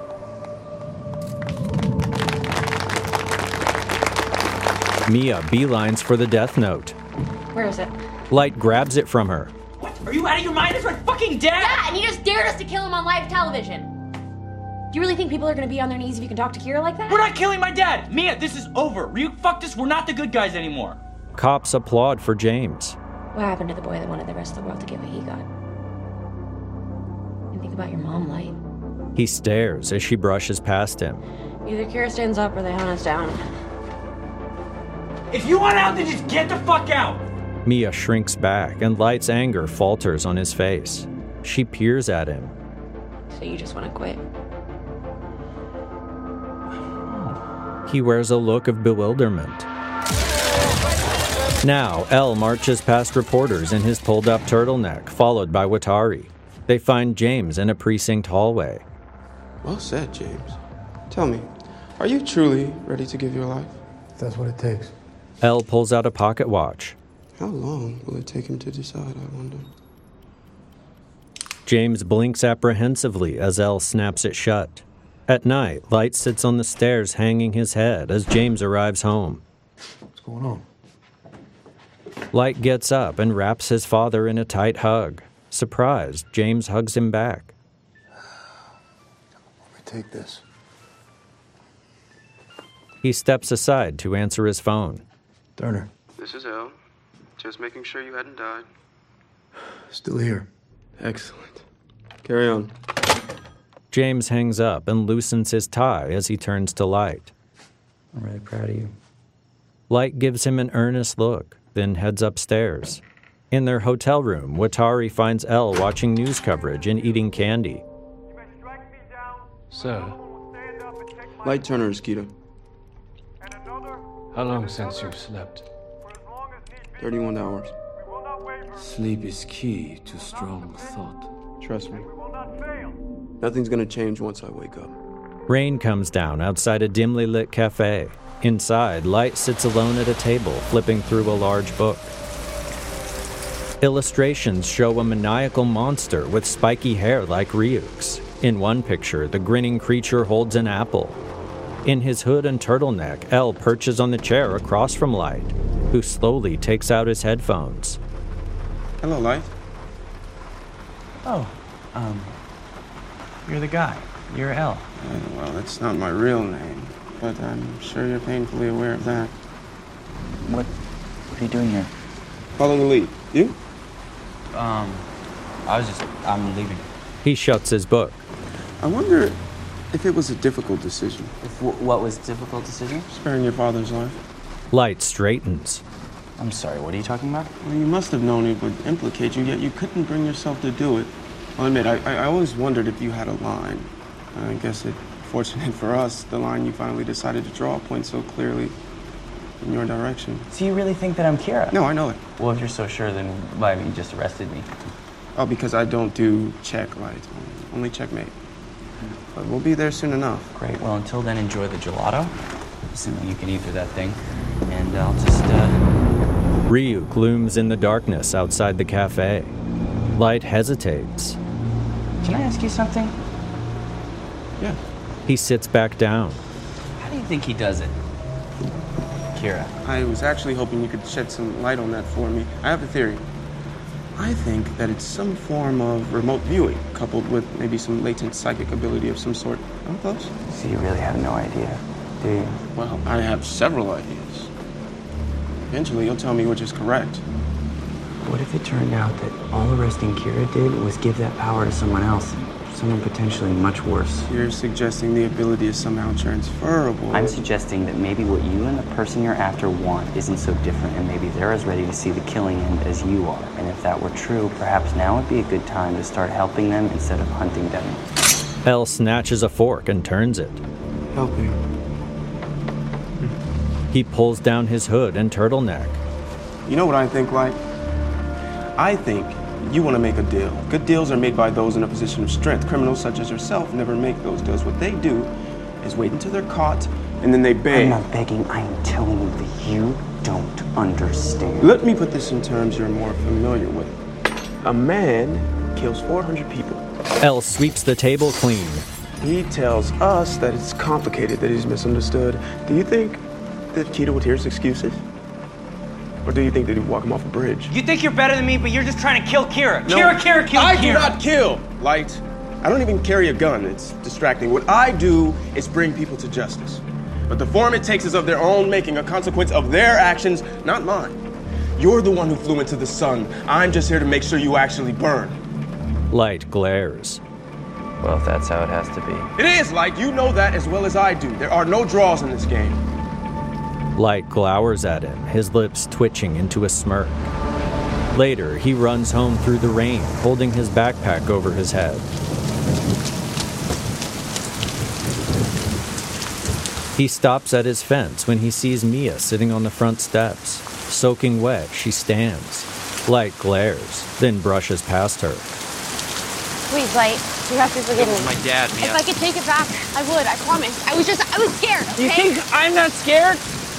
Mia beelines for the death note. Where is it? Light grabs it from her. Are you out of your mind? It's my fucking dad! Yeah, and you just dared us to kill him on live television. Do you really think people are gonna be on their knees if you can talk to Kira like that? We're not killing my dad! Mia, this is over. Ryuk fucked us. We're not the good guys anymore. Cops applaud for James. What happened to the boy that wanted the rest of the world to get what he got? You think about your mom, Light. He stares as she brushes past him. Either Kira stands up or they hunt us down. If you want out, then just get the fuck out! Mia shrinks back, and Light's anger falters on his face. She peers at him. So you just want to quit? He wears a look of bewilderment. Now, El marches past reporters in his pulled-up turtleneck, followed by Watari. They find James in a precinct hallway. Well said, James. Tell me, are you truly ready to give your life? If that's what it takes. El pulls out a pocket watch. How long will it take him to decide, I wonder? James blinks apprehensively as El snaps it shut. At night, Light sits on the stairs hanging his head as James arrives home. What's going on? Light gets up and wraps his father in a tight hug. Surprised, James hugs him back. Let me take this. He steps aside to answer his phone. Turner. This is El. Just making sure you hadn't died. Still here. Excellent. Carry on. James hangs up and loosens his tie as he turns to Light. I'm really proud of you. Light gives him an earnest look, then heads upstairs. In their hotel room, Watari finds El watching news coverage and eating candy. Sir. Light Turner is Keita. How long since you've slept? thirty-one hours. Sleep is key to strong thought. Trust me. Nothing's gonna change once I wake up. Rain comes down outside a dimly lit cafe. Inside, Light sits alone at a table, flipping through a large book. Illustrations show a maniacal monster with spiky hair like Ryuk's. In one picture, the grinning creature holds an apple. In his hood and turtleneck, El perches on the chair across from Light, who slowly takes out his headphones. Hello, Light. Oh, um, you're the guy. You're El. Uh, well, that's not my real name, but I'm sure you're painfully aware of that. What, what are you doing here? Following the lead. You? Um, I was just, I'm leaving. He shuts his book. I wonder if it was a difficult decision. If w- what was difficult decision? Sparing your father's life. Light straightens. I'm sorry, what are you talking about? Well, you must have known it would implicate you, yet you couldn't bring yourself to do it. I'll admit, I, I always wondered if you had a line. I guess it, fortunate for us, the line you finally decided to draw points so clearly in your direction. So you really think that I'm Kira? No, I know it. Well, if you're so sure, then why haven't you just arrested me? Oh, because I don't do check, Light. Only checkmate. But we'll be there soon enough. Great. Well, until then, enjoy the gelato. Assuming you can eat through that thing. And I'll just, uh... Ryuk looms in the darkness outside the cafe. Light hesitates. Can I ask you something? Yeah. He sits back down. How do you think he does it? Kira. I was actually hoping you could shed some light on that for me. I have a theory. I think that it's some form of remote viewing, coupled with maybe some latent psychic ability of some sort. I'm close. So you really have no idea, do you? Well, I have several ideas. Eventually, you'll tell me which is correct. What if it turned out that all arresting Kira did was give that power to someone else? Someone potentially much worse. You're suggesting the ability is somehow transferable. I'm suggesting that maybe what you and the person you're after want isn't so different, and maybe they're as ready to see the killing end as you are. And if that were true, perhaps now would be a good time to start helping them instead of hunting them. El snatches a fork and turns it. Helping. He pulls down his hood and turtleneck. You know what I think, like? I think you want to make a deal. Good deals are made by those in a position of strength. Criminals such as yourself never make those deals. What they do is wait until they're caught, and then they beg. I'm not begging. I am telling you that you don't understand. Let me put this in terms you're more familiar with. A man kills four hundred people. El sweeps the table clean. He tells us that it's complicated, that he's misunderstood. Do you think that Keita would hear his excuses? Or do you think that he'd walk him off a bridge? You think you're better than me, but you're just trying to kill Kira. No, Kira, Kira, kill I Kira. do not kill, Light. I don't even carry a gun. It's distracting. What I do is bring people to justice. But the form it takes is of their own making, a consequence of their actions, not mine. You're the one who flew into the sun. I'm just here to make sure you actually burn. Light glares. Well, if that's how it has to be. It is, Light. You know that as well as I do. There are no draws in this game. Light glowers at him, his lips twitching into a smirk. Later, he runs home through the rain, holding his backpack over his head. He stops at his fence when he sees Mia sitting on the front steps. Soaking wet, she stands. Light glares, then brushes past her. Please, Light, you have to forgive me. My dad, Mia. If I could take it back, I would, I promise. I was just, I was scared, okay? You think I'm not scared?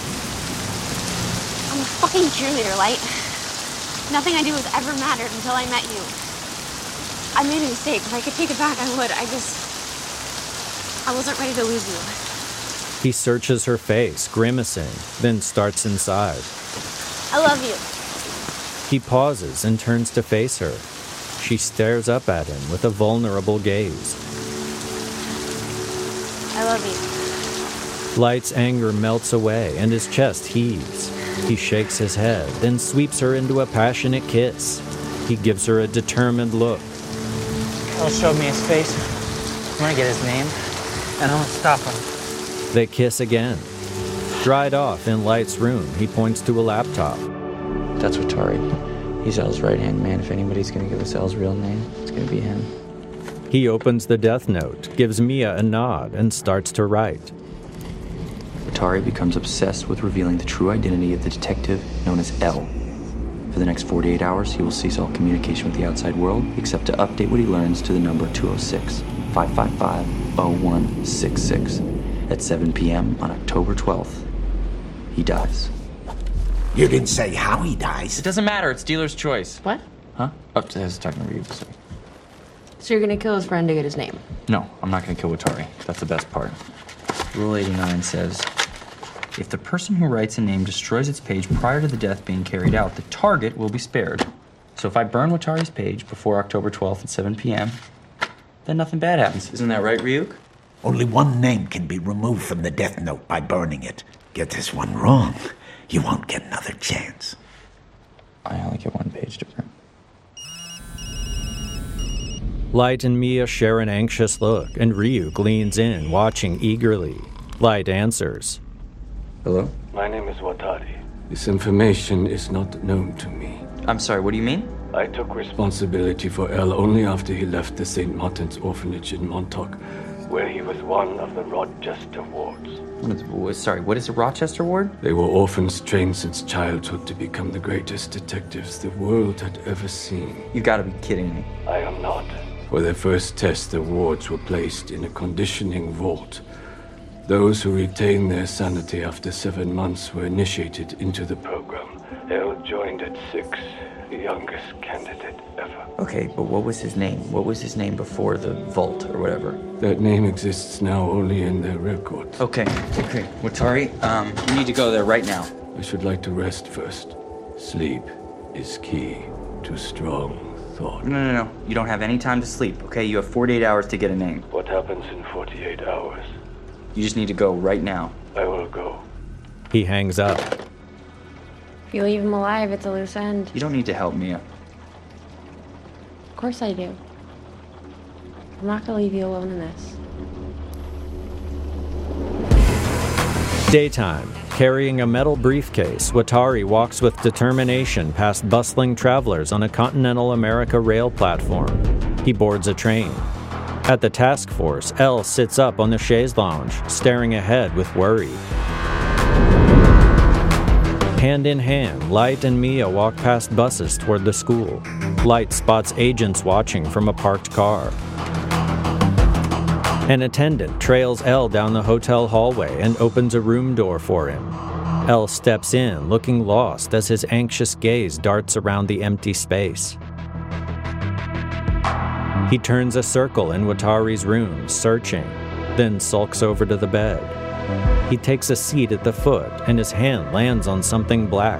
I'm a fucking cheerleader, Light. Nothing I do has ever mattered until I met you. I made a mistake. If I could take it back, I would. I just... I wasn't ready to lose you. He searches her face, grimacing, then starts inside. I love you. He pauses and turns to face her. She stares up at him with a vulnerable gaze. I love you. Light's anger melts away and his chest heaves. He shakes his head, then sweeps her into a passionate kiss. He gives her a determined look. Carl showed me his face. I'm gonna get his name, and I'm gonna stop him. They kiss again. Dried off in Light's room, he points to a laptop. That's Watari. He's El's right-hand man. If anybody's gonna give us El's real name, it's gonna be him. He opens the death note, gives Mia a nod, and starts to write. Watari becomes obsessed with revealing the true identity of the detective known as El. For the next forty-eight hours, he will cease all communication with the outside world, except to update what he learns to the number two oh six, five five five, oh one six six. At seven p.m. on October twelfth, he dies. You didn't say how he dies. It doesn't matter. It's dealer's choice. What? Huh? Oh, I was talking to you. Sorry. So you're gonna kill his friend to get his name? No, I'm not going to kill Watari. That's the best part. Rule eighty-nine says, if the person who writes a name destroys its page prior to the death being carried out, the target will be spared. So if I burn Watari's page before October twelfth at seven p.m., then nothing bad happens. Isn't that right, Ryuk? Only one name can be removed from the death note by burning it. Get this one wrong, you won't get another chance. I only get one page to burn. Light and Mia share an anxious look, and Ryuk leans in, watching eagerly. Light answers. Hello? My name is Watari. This information is not known to me. I'm sorry, what do you mean? I took responsibility for El only after he left the Saint Martin's orphanage in Montauk, where he was one of the Rochester wards. Sorry, what is a Rochester ward? They were orphans trained since childhood to become the greatest detectives the world had ever seen. You gotta be kidding me. I am not. For their first test, the wards were placed in a conditioning vault. Those who retained their sanity after seven months were initiated into the program. El joined at six, the youngest candidate ever. Okay, but what was his name? What was his name before the vault or whatever? That name exists now only in their records. Okay, okay. Watari, um, you need to go there right now. I should like to rest first. Sleep is key to strong thought. No, no, no. You don't have any time to sleep, okay? You have forty-eight hours to get a name. What happens in forty-eight hours? You just need to go right now. I will go. He hangs up. If you leave him alive, it's a loose end. You don't need to help Mia. Of course I do. I'm not gonna leave you alone in this. Daytime. Carrying a metal briefcase, Watari walks with determination past bustling travelers on a Continental America rail platform. He boards a train. At the task force, El sits up on the chaise lounge, staring ahead with worry. Hand in hand, Light and Mia walk past buses toward the school. Light spots agents watching from a parked car. An attendant trails El down the hotel hallway and opens a room door for him. El steps in, looking lost as his anxious gaze darts around the empty space. He turns a circle in Watari's room, searching, then sulks over to the bed. He takes a seat at the foot, and his hand lands on something black.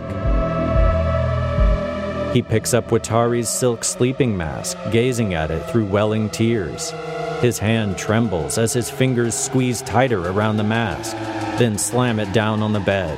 He picks up Watari's silk sleeping mask, gazing at it through welling tears. His hand trembles as his fingers squeeze tighter around the mask, then slam it down on the bed.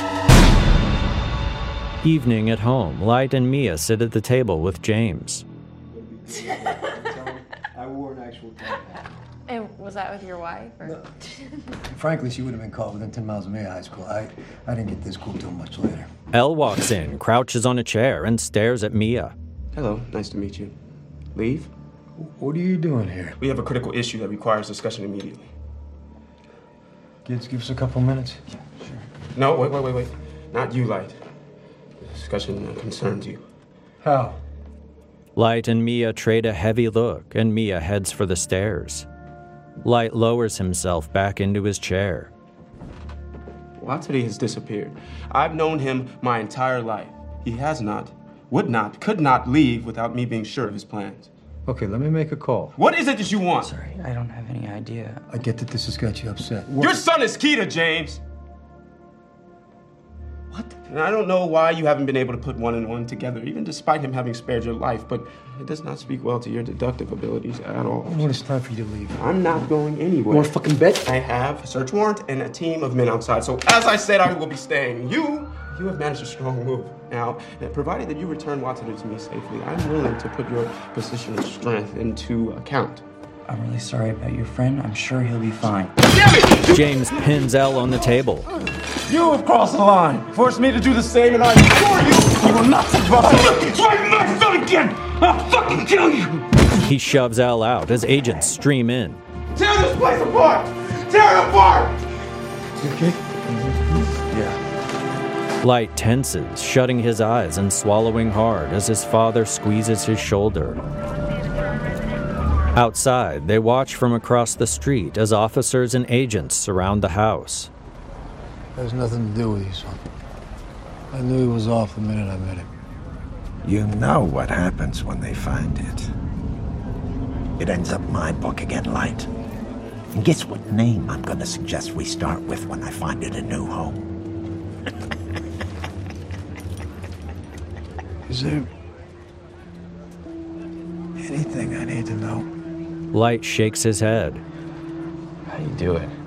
Evening at home, Light and Mia sit at the table with James. I wore an actual actual time. And was that with your wife? Or? No. Frankly, she would have been caught within ten miles of me at high school. I, I didn't get this cool till much later. Elle walks in, crouches on a chair, and stares at Mia. Hello, nice to meet you. Leave? What are you doing here? We have a critical issue that requires discussion immediately. Kids, give us a couple minutes. Sure. No, wait, wait, wait, wait. Not you, Light. The discussion uh, concerns you. How? Light and Mia trade a heavy look, and Mia heads for the stairs. Light lowers himself back into his chair. Watati has disappeared. I've known him my entire life. He has not, would not, could not leave without me being sure of his plans. Okay, let me make a call. What is it that you want? Sorry, I don't have any idea. I get that this has got you upset. Your son is Keita, James! What? And I don't know why you haven't been able to put one and one together, even despite him having spared your life, but it does not speak well to your deductive abilities at all. When it's time for you to leave. I'm not going anywhere. You want a fucking bet? I have a search warrant and a team of men outside, so as I said, I will be staying. You, you have managed a strong move. Now, provided that you return Watson to me safely, I'm willing to put your position of strength into account. I'm really sorry about your friend. I'm sure he'll be fine. Damn it! James pins Elle on the table. You have crossed the line. Forced me to do the same, and I assure you, you will not survive. Try my son again! I'll fucking kill you! He shoves Elle out as agents stream in. Tear this place apart! Tear it apart! You okay? Yeah. Light tenses, shutting his eyes and swallowing hard as his father squeezes his shoulder. Outside, they watch from across the street as officers and agents surround the house. Has nothing to do with you, son. I knew he was off the minute I met him. You know what happens when they find it. It ends up in my book again, Light. And guess what name I'm going to suggest we start with when I find it a new home? Is there anything I need to know? Light shakes his head. How do you do it?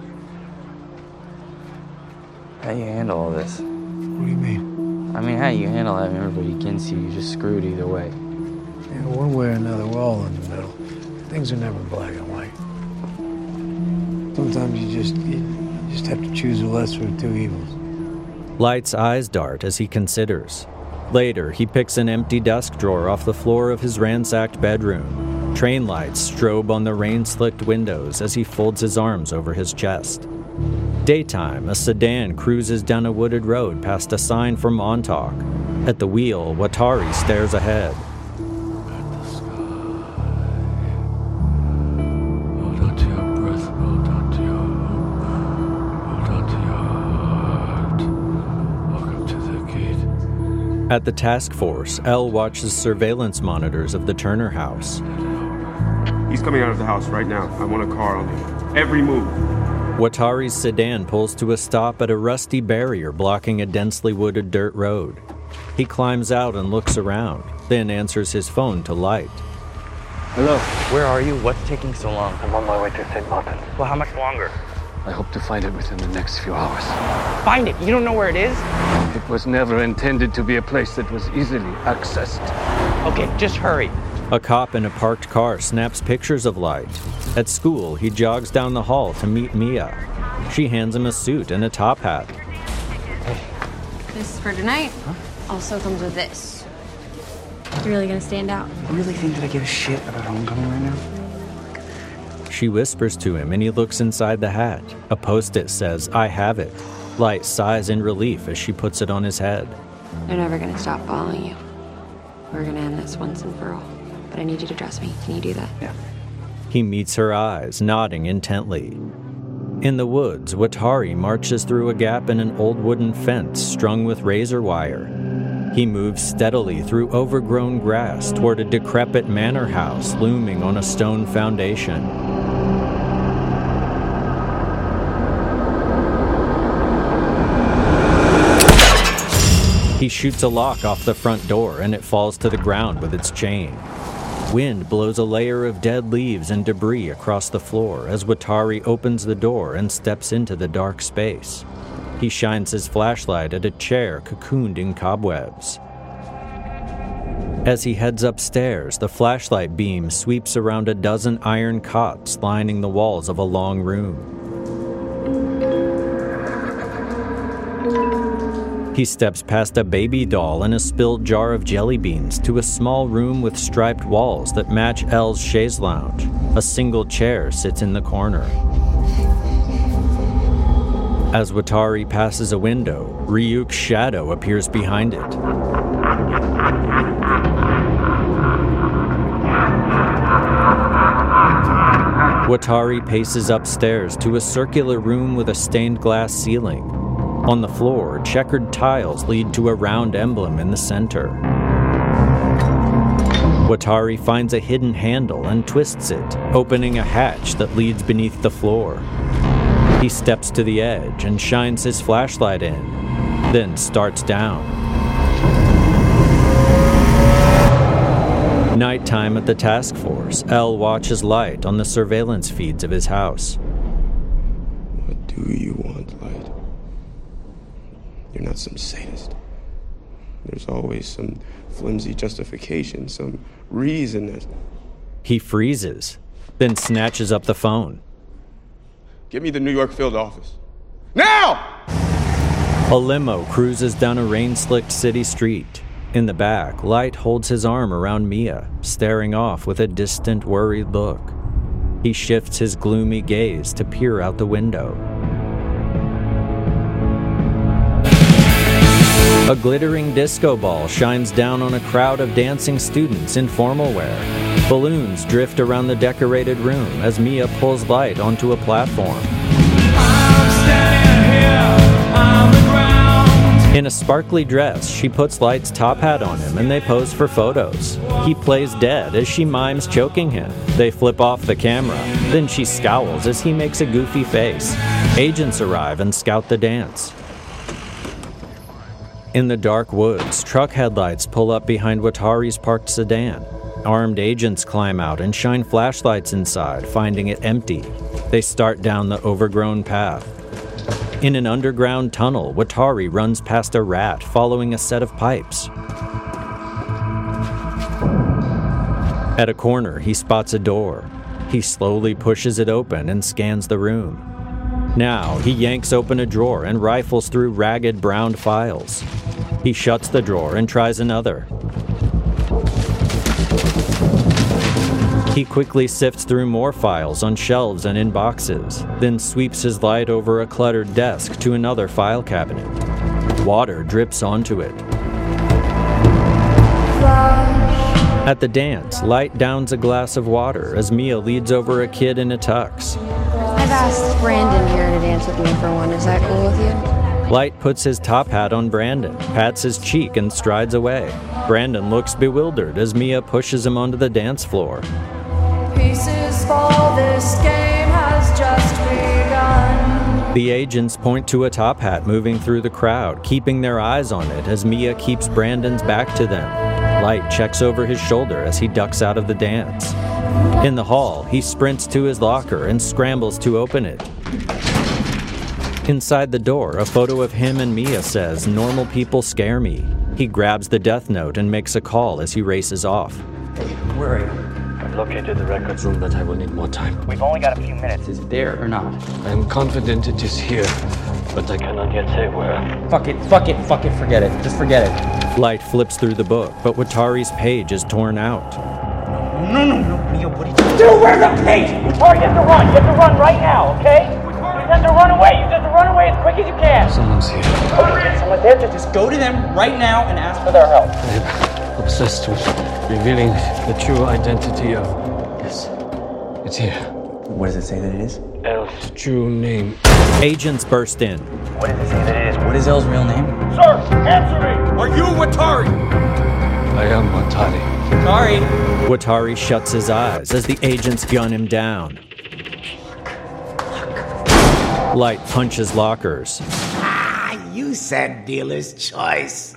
How do you handle all this? What do you mean? I mean, how do you handle having everybody against you? You're just screwed either way. Yeah, one way or another, we're all in the middle. Things are never black and white. Sometimes you just you just have to choose the lesser of two evils. Light's eyes dart as he considers. Later, he picks an empty desk drawer off the floor of his ransacked bedroom. Train lights strobe on the rain-slicked windows as he folds his arms over his chest. Daytime, a sedan cruises down a wooded road past a sign for Montauk. At the wheel, Watari stares ahead. Hold on to your breath, hold on to your hold on to your heart. Welcome to the gate. At the task force, Elle watches surveillance monitors of the Turner house. He's coming out of the house right now. I want a car on him. Every move. Watari's sedan pulls to a stop at a rusty barrier blocking a densely wooded dirt road. He climbs out and looks around, then answers his phone to Light. Hello. Where are you? What's taking so long? I'm on my way to Saint Martin's. Well, how much longer? I hope to find it within the next few hours. Find it. You don't know where it is? It was never intended to be a place that was easily accessed. Okay, just hurry. A cop in a parked car snaps pictures of Light. At school, he jogs down the hall to meet Mia. She hands him a suit and a top hat. This is for tonight. Huh? Also comes with this. You're really gonna stand out. You really think that I give a shit about homecoming right now? She whispers to him and he looks inside the hat. A post-it says, "I have it." Light sighs in relief as she puts it on his head. They're never gonna stop following you. We're gonna end this once and for all. But I need you to trust me. Can you do that? Yeah. He meets her eyes, nodding intently. In the woods, Watari marches through a gap in an old wooden fence strung with razor wire. He moves steadily through overgrown grass toward a decrepit manor house looming on a stone foundation. He shoots a lock off the front door and it falls to the ground with its chain. Wind blows a layer of dead leaves and debris across the floor as Watari opens the door and steps into the dark space. He shines his flashlight at a chair cocooned in cobwebs. As he heads upstairs, the flashlight beam sweeps around a dozen iron cots lining the walls of a long room. He steps past a baby doll and a spilled jar of jelly beans to a small room with striped walls that match Elle's chaise lounge. A single chair sits in the corner. As Watari passes a window, Ryuk's shadow appears behind it. Watari paces upstairs to a circular room with a stained glass ceiling. On the floor, checkered tiles lead to a round emblem in the center. Watari finds a hidden handle and twists it, opening a hatch that leads beneath the floor. He steps to the edge and shines his flashlight in, then starts down. Nighttime at the task force, Elle watches Light on the surveillance feeds of his house. What do you want, Light? You're not some sadist. There's always some flimsy justification, some reason that... He freezes, then snatches up the phone. Give me the New York field office. Now! A limo cruises down a rain-slicked city street. In the back, Light holds his arm around Mia, staring off with a distant, worried look. He shifts his gloomy gaze to peer out the window. A glittering disco ball shines down on a crowd of dancing students in formal wear. Balloons drift around the decorated room as Mia pulls Light onto a platform. I'm standing here on the ground. In a sparkly dress, she puts Light's top hat on him and they pose for photos. He plays dead as she mimes choking him. They flip off the camera. Then she scowls as he makes a goofy face. Agents arrive and scout the dance. In the dark woods, truck headlights pull up behind Watari's parked sedan. Armed agents climb out and shine flashlights inside, finding it empty. They start down the overgrown path. In an underground tunnel, Watari runs past a rat following a set of pipes. At a corner, he spots a door. He slowly pushes it open and scans the room. Now, he yanks open a drawer and rifles through ragged browned files. He shuts the drawer and tries another. He quickly sifts through more files on shelves and in boxes, then sweeps his light over a cluttered desk to another file cabinet. Water drips onto it. At the dance, Light downs a glass of water as Mia leads over a kid in a tux. I've asked Brandon here to dance with me for one. Is that cool with you? Light puts his top hat on Brandon, pats his cheek, and strides away. Brandon looks bewildered as Mia pushes him onto the dance floor. Pieces fall, this game has just begun. The agents point to a top hat moving through the crowd, keeping their eyes on it as Mia keeps Brandon's back to them. Light checks over his shoulder as he ducks out of the dance. In the hall, he sprints to his locker and scrambles to open it. Inside the door, a photo of him and Mia says, "Normal people scare me." He grabs the death note and makes a call as he races off. Where are you? I've located the records room, but I will need more time. We've only got a few minutes. Is it there or not? I am confident it is here, but I cannot yet say where. Fuck it, fuck it, fuck it, forget it. Just forget it. Light flips through the book, but Watari's page is torn out. No, no, no, Mia, what are you doing? Dude, where's the page? Watari, you have to run. You have to run right now, okay? You have to run away. You have to run away as quick as you can. Someone's here. Someone's there. Just go to them right now and ask for their help. I'm obsessed with revealing the true identity of... Yes, it's here. What does it say that it is? Elle's true name. Agents burst in. What does it say that it is? What is Elle's real name? Sir, answer me! Are you Watari? I am Watari. Sorry. Watari shuts his eyes as the agents gun him down. Light punches lockers. Ah, you said dealer's choice.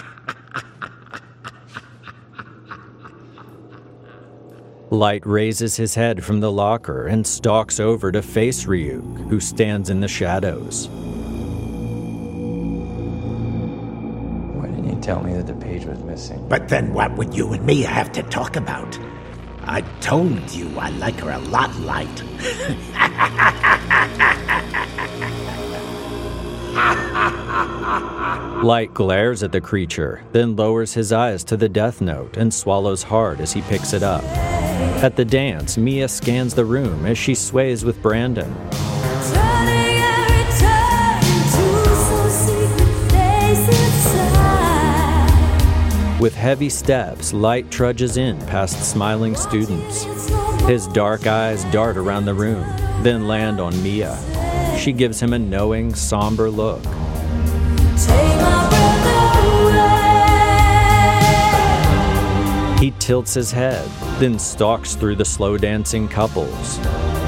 Light raises his head from the locker and stalks over to face Ryuk, who stands in the shadows. Why didn't you tell me that the page was missing. But then what would you and me have to talk about? I told you I like her a lot, Light. Light glares at the creature, then lowers his eyes to the death note and swallows hard as he picks it up. At the dance, Mia scans the room as she sways with Brandon. With heavy steps, Light trudges in past smiling students. His dark eyes dart around the room, then land on Mia. She gives him a knowing, somber look. He tilts his head, then stalks through the slow dancing couples.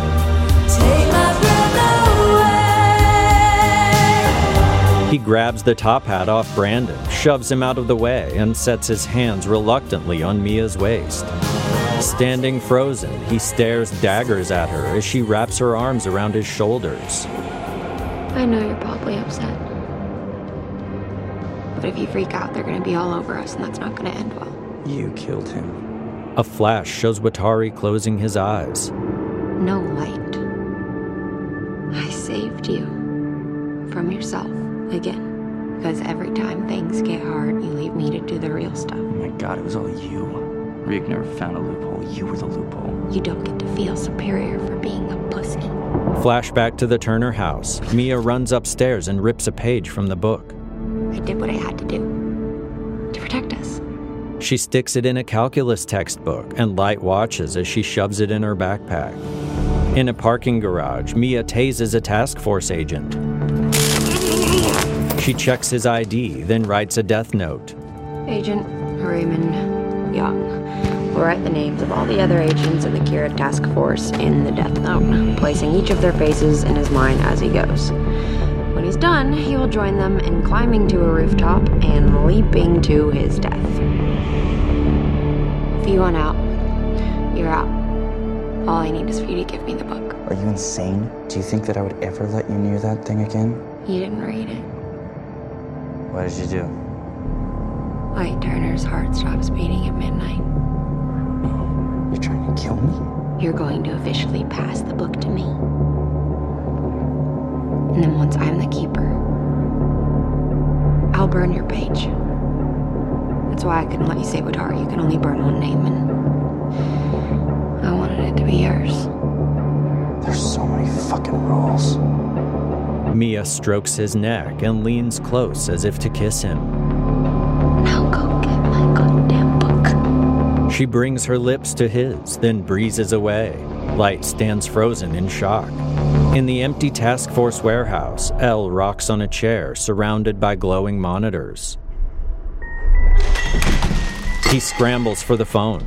He grabs the top hat off Brandon, shoves him out of the way, and sets his hands reluctantly on Mia's waist. Standing frozen, he stares daggers at her as she wraps her arms around his shoulders. I know you're probably upset. But if you freak out, they're gonna be all over us, and that's not gonna end well. You killed him. A flash shows Watari closing his eyes. No, Light. I saved you from yourself again. Because every time things get hard, you leave me to do the real stuff. Oh my god, it was all you. Rig never found a loophole. You were the loophole. You don't get to feel superior for being a pussy. Flashback to the Turner house. Mia runs upstairs and rips a page from the book. I did what I had to do to protect us. She sticks it in a calculus textbook, and Light watches as she shoves it in her backpack. In a parking garage, Mia tases a task force agent. She checks his I D, then writes a death note. Agent Raymond Young will write the names of all the other agents of the Kira task force in the death note, placing each of their faces in his mind as he goes. When he's done, he will join them in climbing to a rooftop and leaping to his death. If you want out, you're out. All I need is for you to give me the book. Are you insane? Do you think that I would ever let you near that thing again? You didn't read it. What did you do? Light Turner's heart stops beating at midnight. You're trying to kill me? You're going to officially pass the book to me. And then once I'm the keeper, I'll burn your page. That's why I couldn't let you say Watari. You can only burn one name, and I wanted it to be yours. There's so many fucking rules. Mia strokes his neck and leans close as if to kiss him. Now go get my goddamn book. She brings her lips to his, then breezes away. Light stands frozen in shock. In the empty task force warehouse, Elle rocks on a chair surrounded by glowing monitors. He scrambles for the phone.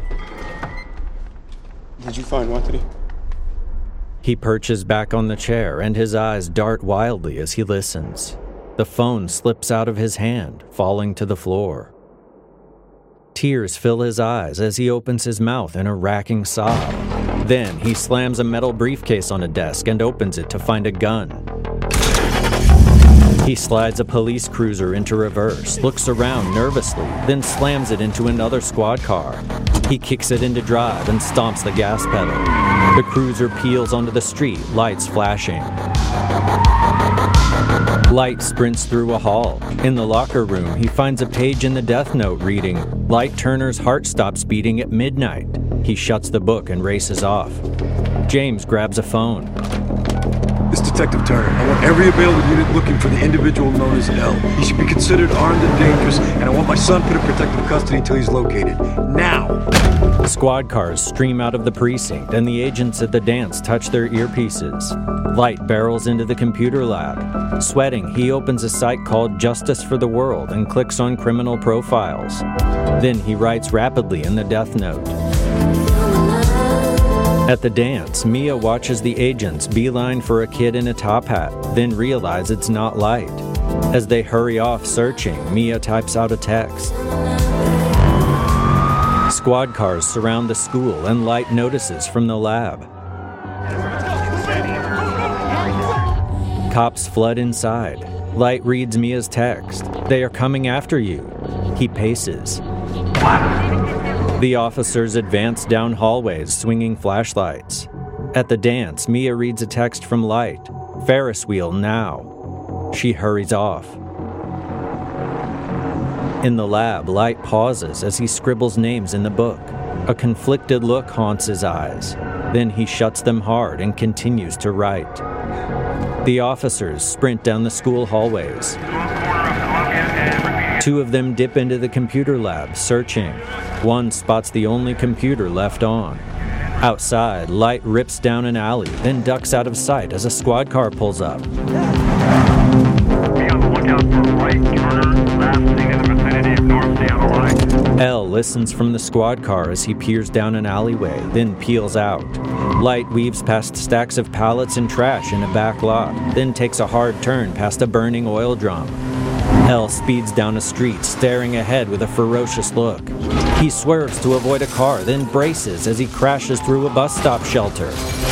Did you find Watari? He perches back on the chair, and his eyes dart wildly as he listens. The phone slips out of his hand, falling to the floor. Tears fill his eyes as he opens his mouth in a racking sob. Then he slams a metal briefcase on a desk and opens it to find a gun. He slides a police cruiser into reverse, looks around nervously, then slams it into another squad car. He kicks it into drive and stomps the gas pedal. The cruiser peels onto the street, lights flashing. Light sprints through a hall. In the locker room, he finds a page in the death note reading, Light Turner's heart stops beating at midnight. He shuts the book and races off. James grabs a phone. This is Detective Turner. I want every available unit looking for the individual known as L. He should be considered armed and dangerous, and I want my son put in protective custody until he's located. Now! Squad cars stream out of the precinct, and the agents at the dance touch their earpieces. Light barrels into the computer lab. Sweating, he opens a site called Justice for the World and clicks on criminal profiles. Then he writes rapidly in the death note. At the dance, Mia watches the agents beeline for a kid in a top hat, then realize it's not Light. As they hurry off searching, Mia types out a text. Squad cars surround the school, and Light notices from the lab. Cops flood inside. Light reads Mia's text. They are coming after you. He He paces. The officers advance down hallways, swinging flashlights. At the dance, Mia reads a text from Light. Ferris wheel now. She hurries off. In the lab, Light pauses as he scribbles names in the book. A conflicted look haunts his eyes. Then he shuts them hard and continues to write. The officers sprint down the school hallways. Two of them dip into the computer lab, searching. One spots the only computer left on. Outside, Light rips down an alley, then ducks out of sight as a squad car pulls up. Be on the lookout for right turner, last thing in the vicinity of North Seattle Line. Elle listens from the squad car as he peers down an alleyway, then peels out. Light weaves past stacks of pallets and trash in a back lot, then takes a hard turn past a burning oil drum. Elle speeds down a street, staring ahead with a ferocious look. He swerves to avoid a car, then braces as he crashes through a bus stop shelter.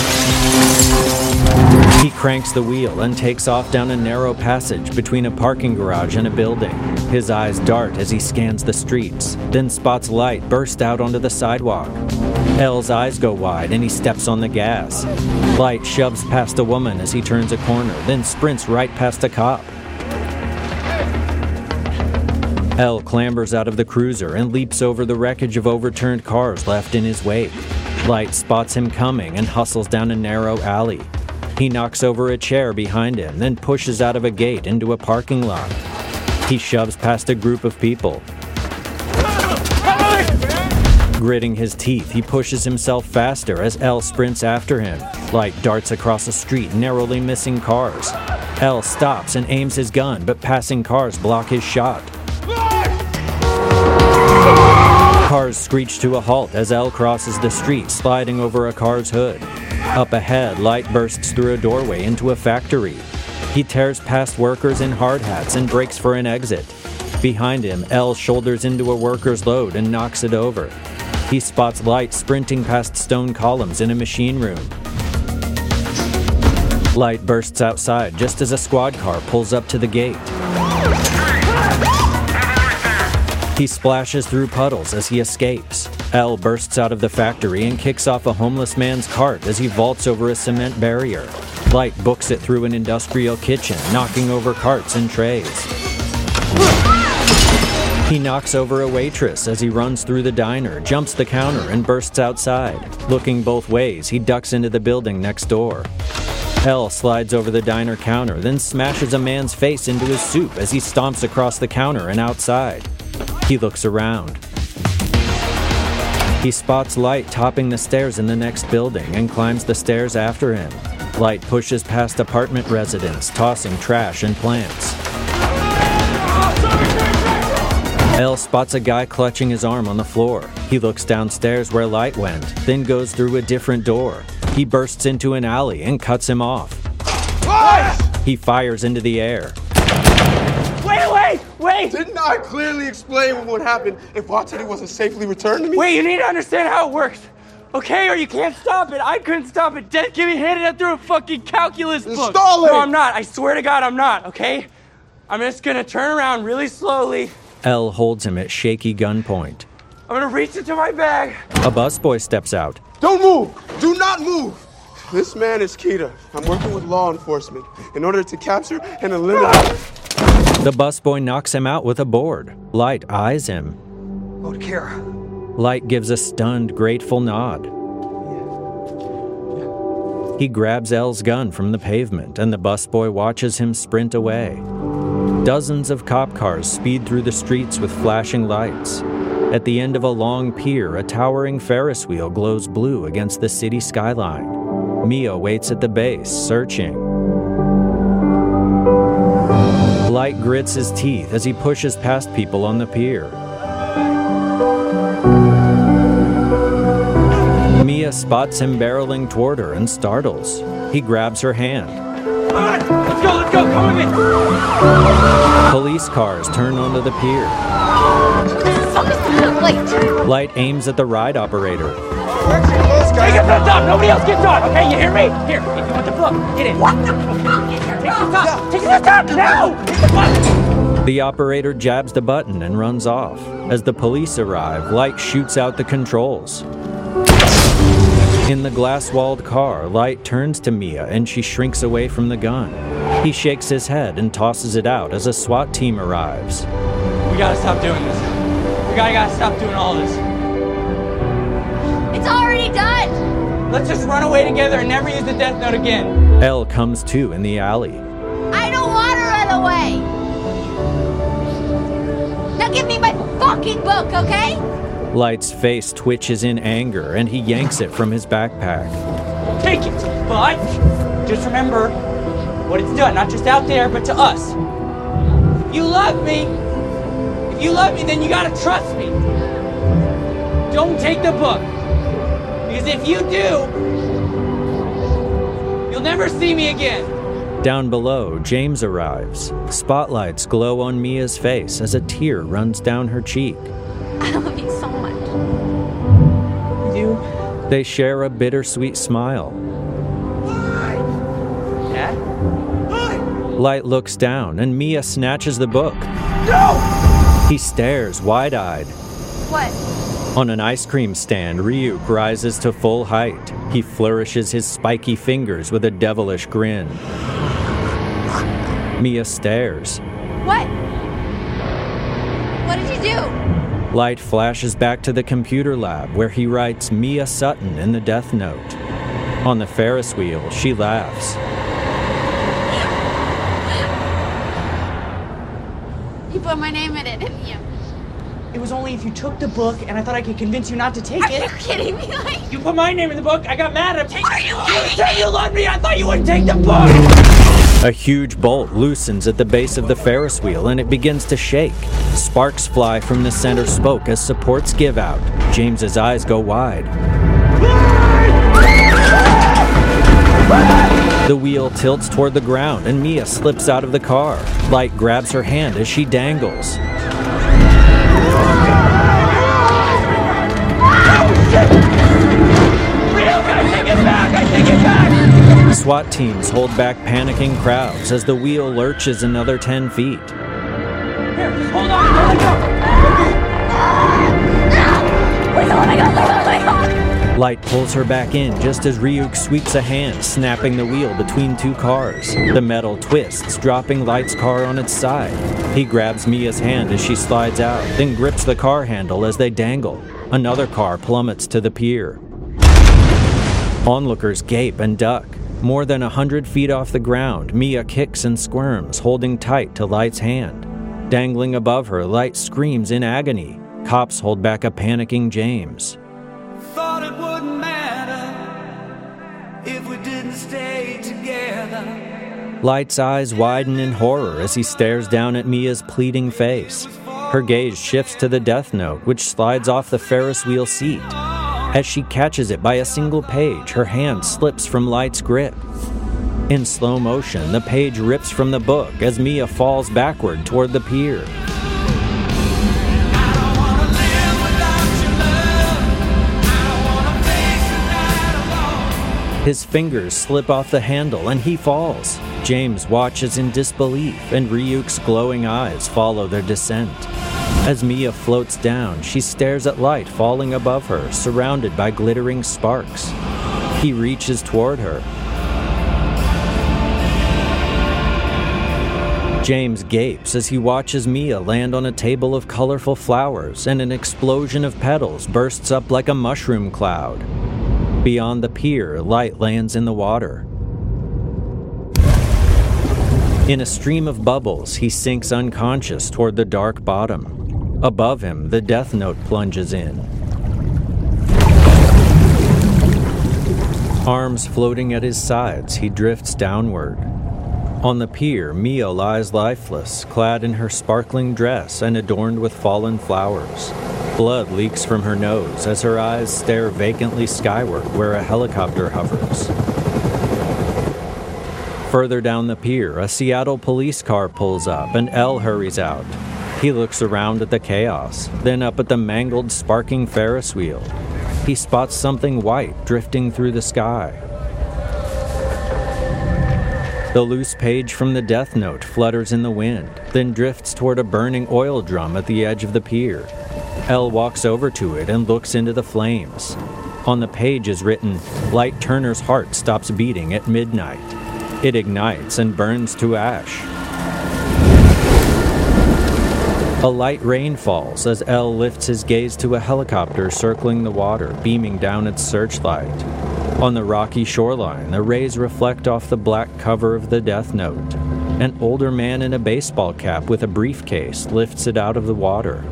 He cranks the wheel and takes off down a narrow passage between a parking garage and a building. His eyes dart as he scans the streets, then spots Light burst out onto the sidewalk. Elle's eyes go wide and he steps on the gas. Light shoves past a woman as he turns a corner, then sprints right past a cop. Elle clambers out of the cruiser and leaps over the wreckage of overturned cars left in his wake. Light spots him coming and hustles down a narrow alley. He knocks over a chair behind him, then pushes out of a gate into a parking lot. He shoves past a group of people. Gritting his teeth, he pushes himself faster as Elle sprints after him. Light darts across a street, narrowly missing cars. Elle stops and aims his gun, but passing cars block his shot. Cars screech to a halt as Elle crosses the street, sliding over a car's hood. Up ahead, Light bursts through a doorway into a factory. He tears past workers in hard hats and breaks for an exit. Behind him, Elle shoulders into a worker's load and knocks it over. He spots Light sprinting past stone columns in a machine room. Light bursts outside just as a squad car pulls up to the gate. He splashes through puddles as he escapes. Elle bursts out of the factory and kicks off a homeless man's cart as he vaults over a cement barrier. Light books it through an industrial kitchen, knocking over carts and trays. He knocks over a waitress as he runs through the diner, jumps the counter, and bursts outside. Looking both ways, he ducks into the building next door. Elle slides over the diner counter, then smashes a man's face into his soup as he stomps across the counter and outside. He looks around. He spots Light topping the stairs in the next building and climbs the stairs after him. Light pushes past apartment residents, tossing trash and plants. Elle spots a guy clutching his arm on the floor. He looks downstairs where Light went, then goes through a different door. He bursts into an alley and cuts him off. He fires into the air. Wait, wait, wait! Didn't I clearly explain what would happen if Watani wasn't safely returned to me? Wait, you need to understand how it works, okay? Or you can't stop it. I couldn't stop it. Death give me handed it through a fucking calculus book. Install it! No, I'm not. I swear to God, I'm not, okay? I'm just gonna turn around really slowly. Elle holds him at shaky gunpoint. I'm gonna reach into my bag. A busboy steps out. Don't move! Do not move! This man is Kita. I'm working with law enforcement in order to capture and eliminate... The busboy knocks him out with a board. Light eyes him. Go to Kira. Light gives a stunned, grateful nod. He grabs Elle's gun from the pavement, and the busboy watches him sprint away. Dozens of cop cars speed through the streets with flashing lights. At the end of a long pier, a towering Ferris wheel glows blue against the city skyline. Mia waits at the base, searching. Light grits his teeth as he pushes past people on the pier. Mia spots him barreling toward her and startles. He grabs her hand. Come on, let's go, let's go, come with me! Police cars turn onto the pier. Light aims at the ride operator. Take it to the top, nobody else gets on, okay? You hear me? Here, if you want the book, get in. What the fuck? Take it to the top, take it to the top, now! Take the fuck! The operator jabs the button and runs off. As the police arrive, Light shoots out the controls. In the glass-walled car, Light turns to Mia and she shrinks away from the gun. He shakes his head and tosses it out as a SWAT team arrives. We gotta stop doing this. We gotta, gotta stop doing all this. It's already done! Let's just run away together and never use the death note again. Elle comes to in the alley. I don't want to run away! Now give me my fucking book, okay? Light's face twitches in anger and he yanks it from his backpack. Take it, but just remember what it's done, not just out there, but to us. You love me. If you love me, then you gotta trust me. Don't take the book. Because if you do, you'll never see me again. Down below, James arrives. Spotlights glow on Mia's face as a tear runs down her cheek. I love you so much. You? They share a bittersweet smile. Dad? Light looks down and Mia snatches the book. No! He stares wide-eyed. What? On an ice cream stand, Ryuk rises to full height. He flourishes his spiky fingers with a devilish grin. Mia stares. What? What did you do? Light flashes back to the computer lab where he writes Mia Sutton in the death note. On the Ferris wheel, she laughs. You put my name in it, didn't you? It was only if you took the book, and I thought I could convince you not to take Are it. Are you kidding me? Like... You put my name in the book, I got mad at him. Are you You said you loved me, I thought you wouldn't take the book! A huge bolt loosens at the base of the Ferris wheel and it begins to shake. Sparks fly from the center spoke as supports give out. James's eyes go wide. The wheel tilts toward the ground and Mia slips out of the car. Light grabs her hand as she dangles. SWAT teams hold back panicking crowds as the wheel lurches another ten feet. Here, just hold on, let go. Light pulls her back in just as Ryuk sweeps a hand, snapping the wheel between two cars. The metal twists, dropping Light's car on its side. He grabs Mia's hand as she slides out, then grips the car handle as they dangle. Another car plummets to the pier. Onlookers gape and duck. More than a hundred feet off the ground, Mia kicks and squirms, holding tight to Light's hand. Dangling above her, Light screams in agony. Cops hold back a panicking James. Thought it wouldn't matter if we didn't stay together. Light's eyes widen in horror as he stares down at Mia's pleading face. Her gaze shifts to the death note, which slides off the Ferris wheel seat. As she catches it by a single page, her hand slips from Light's grip. In slow motion, the page rips from the book as Mia falls backward toward the pier. His fingers slip off the handle and he falls. James watches in disbelief and Ryuk's glowing eyes follow their descent. As Mia floats down, she stares at Light falling above her, surrounded by glittering sparks. He reaches toward her. James gapes as he watches Mia land on a table of colorful flowers, and an explosion of petals bursts up like a mushroom cloud. Beyond the pier, Light lands in the water. In a stream of bubbles, he sinks unconscious toward the dark bottom. Above him, the death note plunges in. Arms floating at his sides, he drifts downward. On the pier, Mia lies lifeless, clad in her sparkling dress and adorned with fallen flowers. Blood leaks from her nose as her eyes stare vacantly skyward where a helicopter hovers. Further down the pier, a Seattle police car pulls up and Elle hurries out. He looks around at the chaos, then up at the mangled, sparking Ferris wheel. He spots something white drifting through the sky. The loose page from the death note flutters in the wind, then drifts toward a burning oil drum at the edge of the pier. Elle walks over to it and looks into the flames. On the page is written, "Light Turner's heart stops beating at midnight." It ignites and burns to ash. A light rain falls as Elle lifts his gaze to a helicopter circling the water, beaming down its searchlight. On the rocky shoreline, the rays reflect off the black cover of the death note. An older man in a baseball cap with a briefcase lifts it out of the water.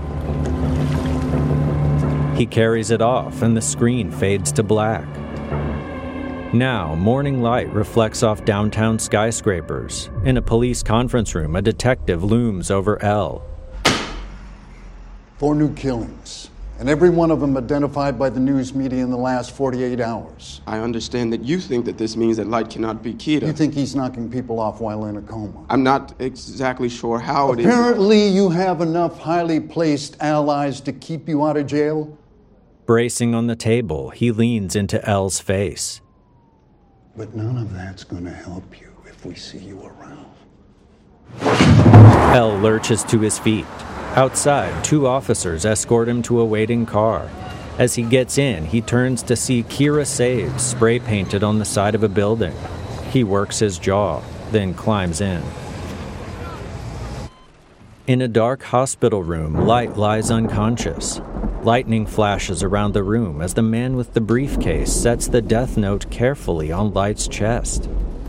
He carries it off, and the screen fades to black. Now, morning light reflects off downtown skyscrapers. In a police conference room, a detective looms over Elle. Four new killings, and every one of them identified by the news media in the last forty-eight hours. I understand that you think that this means that Light cannot be Kida. You think he's knocking people off while in a coma? I'm not exactly sure how it is. Apparently you have enough highly placed allies to keep you out of jail? Bracing on the table, he leans into Elle's face. But none of that's going to help you if we see you around. Elle lurches to his feet. Outside, two officers escort him to a waiting car. As he gets in, he turns to see Kira Saves spray painted on the side of a building. He works his jaw, then climbs in. In a dark hospital room, Light lies unconscious. Lightning flashes around the room as the man with the briefcase sets the death note carefully on Light's chest.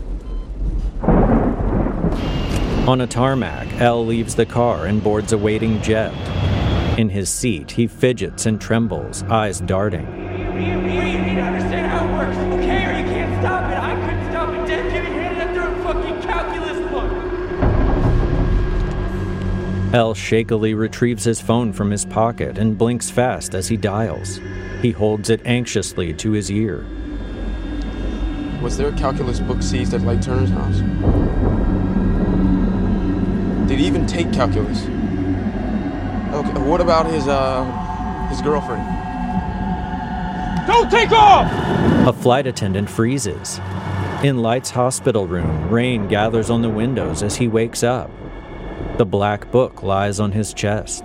On a tarmac, Elle leaves the car and boards a waiting jet. In his seat, he fidgets and trembles, eyes darting. You need to understand how it works, okay? Or you can't stop it. I couldn't stop it. Death getting handed under a fucking calculus book. Elle shakily retrieves his phone from his pocket and blinks fast as he dials. He holds it anxiously to his ear. Was there a calculus book seized at Light Turner's house? Did he even take calculus? Okay, what about his, uh, his girlfriend? Don't take off! A flight attendant freezes. In Light's hospital room, rain gathers on the windows as he wakes up. The black book lies on his chest.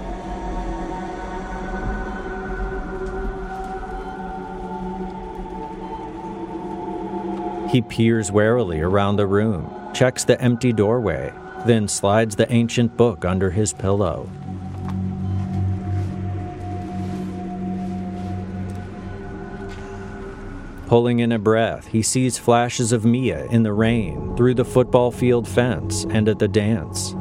He peers warily around the room, checks the empty doorway, then slides the ancient book under his pillow. Pulling in a breath, he sees flashes of Mia in the rain, through the football field fence, and at the dance.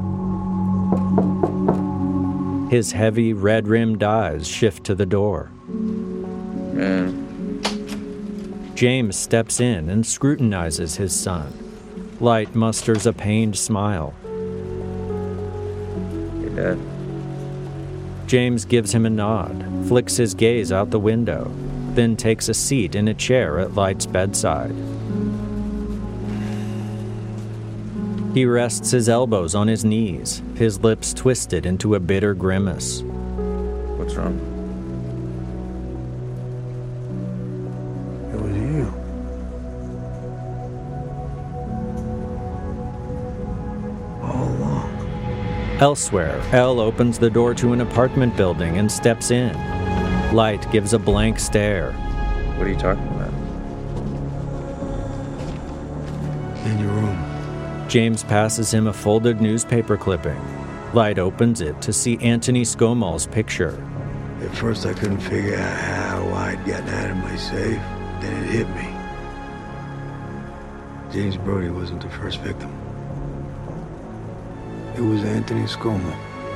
His heavy, red-rimmed eyes shift to the door. Man. James steps in and scrutinizes his son. Light musters a pained smile. Your dad? James gives him a nod, flicks his gaze out the window, then takes a seat in a chair at Light's bedside. He rests his elbows on his knees, his lips twisted into a bitter grimace. What's wrong? It was you. All along. Elsewhere, Elle opens the door to an apartment building and steps in. Light gives a blank stare. What are you talking about? In your room. James passes him a folded newspaper clipping. Light opens it to see Anthony Scomal's picture. At first I couldn't figure out how I'd gotten out of my safe. Then it hit me. James Brody wasn't the first victim. It was Anthony Scomal.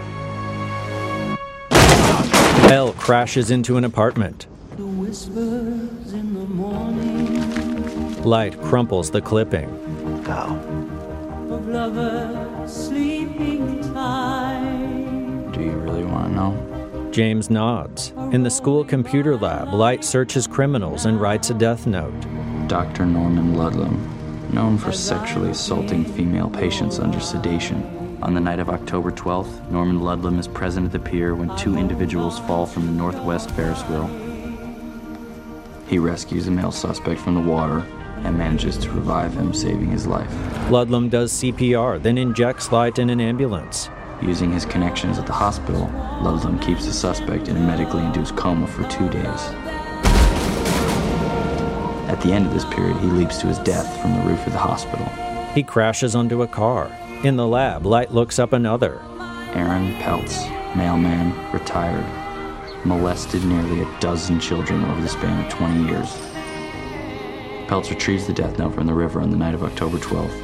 Elle crashes into an apartment. The whispers in the morning Light crumples the clipping. How? of lovers sleeping tight. Do you really want to know? James nods. In the school computer lab, Light searches criminals and writes a death note. Doctor Norman Ludlam, known for sexually assaulting female patients under sedation. On the night of October twelfth, Norman Ludlam is present at the pier when two individuals fall from the northwest Ferris wheel. He rescues a male suspect from the water and manages to revive him, saving his life. Ludlum does C P R, then injects Light in an ambulance. Using his connections at the hospital, Ludlum keeps the suspect in a medically induced coma for two days. At the end of this period, he leaps to his death from the roof of the hospital. He crashes onto a car. In the lab, Light looks up another. Aaron Peltz, mailman, retired, molested nearly a dozen children over the span of twenty years. Peltz retrieves the death note from the river on the night of October twelfth.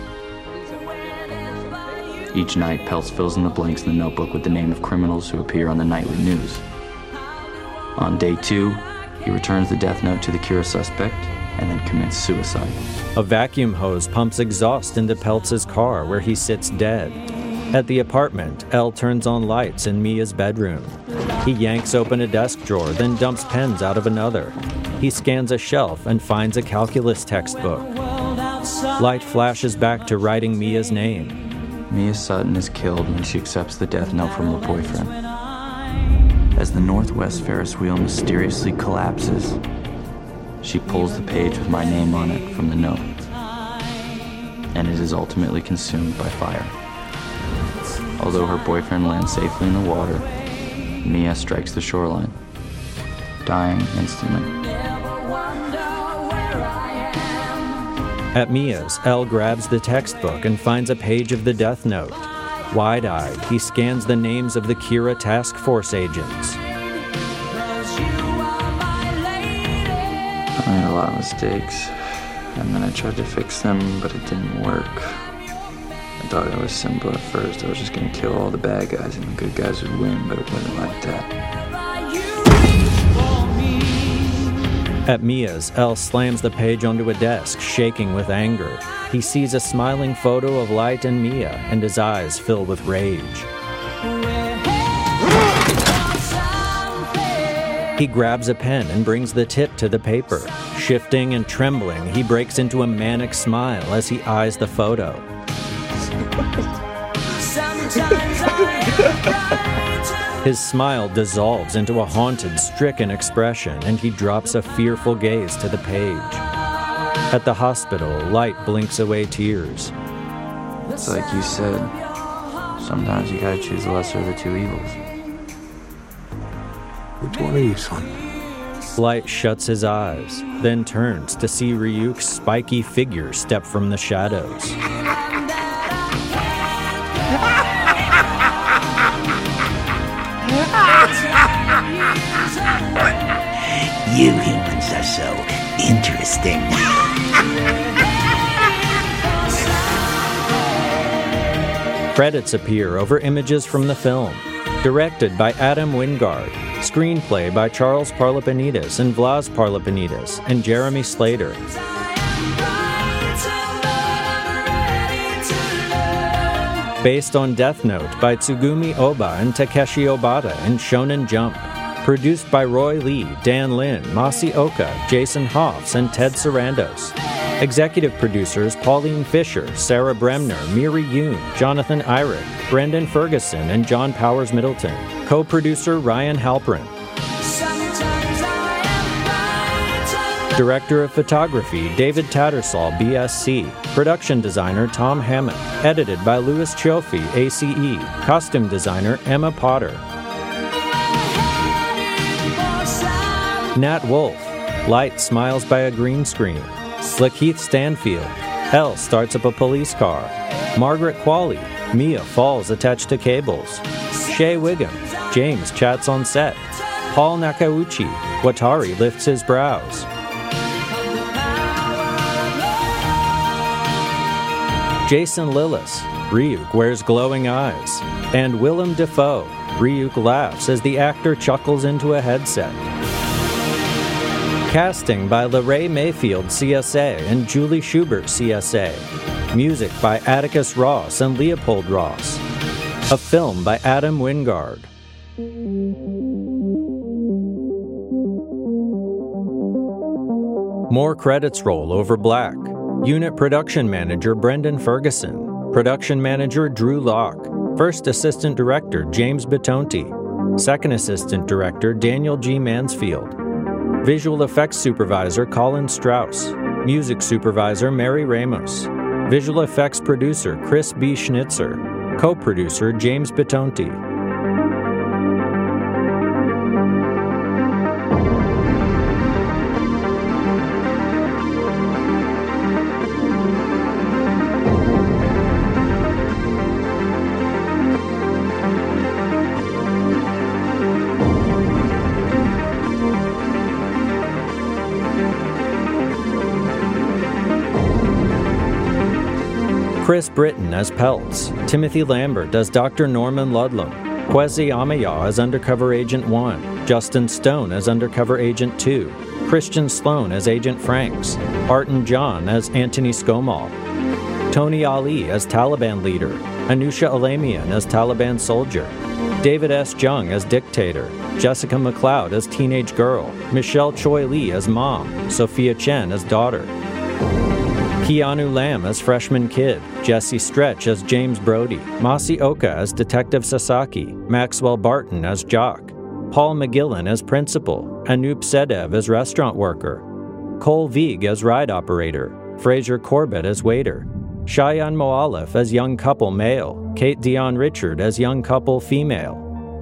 Each night, Peltz fills in the blanks in the notebook with the name of criminals who appear on the nightly news. On day two, he returns the death note to the Kira suspect and then commits suicide. A vacuum hose pumps exhaust into Peltz's car, where he sits dead. At the apartment, Elle turns on lights in Mia's bedroom. He yanks open a desk drawer, then dumps pens out of another. He scans a shelf and finds a calculus textbook. Light flashes back to writing Mia's name. Mia Sutton is killed when she accepts the death note from her boyfriend. As the Northwest Ferris wheel mysteriously collapses, she pulls the page with my name on it from the note, and it is ultimately consumed by fire. Although her boyfriend lands safely in the water, Mia strikes the shoreline, dying instantly. At Mia's, Elle grabs the textbook and finds a page of the death note. Wide-eyed, he scans the names of the Kira task force agents. I made a lot of mistakes, and then I tried to fix them, but it didn't work. I thought it was simple at first. I was just gonna kill all the bad guys and the good guys would win, but it wasn't like that. At Mia's, Elle slams the page onto a desk, shaking with anger. He sees a smiling photo of Light and Mia, and his eyes fill with rage. He grabs a pen and brings the tip to the paper. Shifting and trembling, he breaks into a manic smile as he eyes the photo. His smile dissolves into a haunted, stricken expression, and he drops a fearful gaze to the page. At the hospital, Light blinks away tears. It's like you said, sometimes you gotta choose the lesser of the two evils. Which one are you, son? Light shuts his eyes, then turns to see Ryuk's spiky figure step from the shadows. You humans are so interesting. Credits appear over images from the film. Directed by Adam Wingard. Screenplay by Charles Parlapanides and Vlas Parlapanides and Jeremy Slater. Based on Death Note by Tsugumi Oba and Takeshi Obata in Shonen Jump. Produced by Roy Lee, Dan Lin, Masi Oka, Jason Hoffs, and Ted Sarandos. Executive producers Pauline Fisher, Sarah Bremner, Miri Yoon, Jonathan Eyrich, Brendan Ferguson, and John Powers Middleton. Co-producer Ryan Halprin. Director of Photography David Tattersall, B S C. Production designer Tom Hammond. Edited by Louis Cioffi, A C E. Costume designer Emma Potter. Nat Wolf. Light smiles by a green screen. Lakeith Stanfield. Elle starts up a police car. Margaret Qualley. Mia falls attached to cables. Shea Wiggum. James chats on set. Paul Nakauchi. Watari lifts his brows. Jason Lillis. Ryuk wears glowing eyes. And Willem Dafoe. Ryuk laughs as the actor chuckles into a headset. Casting by LaRae Mayfield, C S A, and Julie Schubert, C S A. Music by Atticus Ross and Leopold Ross. A film by Adam Wingard. More credits roll over black. Unit Production Manager Brendan Ferguson. Production Manager Drew Locke. First Assistant Director James Bitonti. Second Assistant Director Daniel G. Mansfield. Visual Effects Supervisor Colin Strauss. Music supervisor Mary Ramos. Visual effects producer Chris B. Schnitzer. Co-producer James Bitonti. Chris Britton as Peltz, Timothy Lambert as Doctor Norman Ludlam, Kwesi Amaya as Undercover Agent one, Justin Stone as Undercover Agent two, Christian Sloan as Agent Franks, Arton John as Anthony Skomal, Tony Ali as Taliban leader, Anusha Alamian as Taliban soldier, David S. Jung as dictator, Jessica McLeod as teenage girl, Michelle Choi Lee as mom, Sophia Chen as daughter, Keanu Lamb as freshman kid, Jesse Stretch as James Brody, Masi Oka as Detective Sasaki, Maxwell Barton as jock, Paul McGillen as principal, Anoop Sedev as restaurant worker, Cole Vieg as ride operator, Fraser Corbett as waiter, Cheyenne Moalef as young couple male, Kate Dion Richard as young couple female,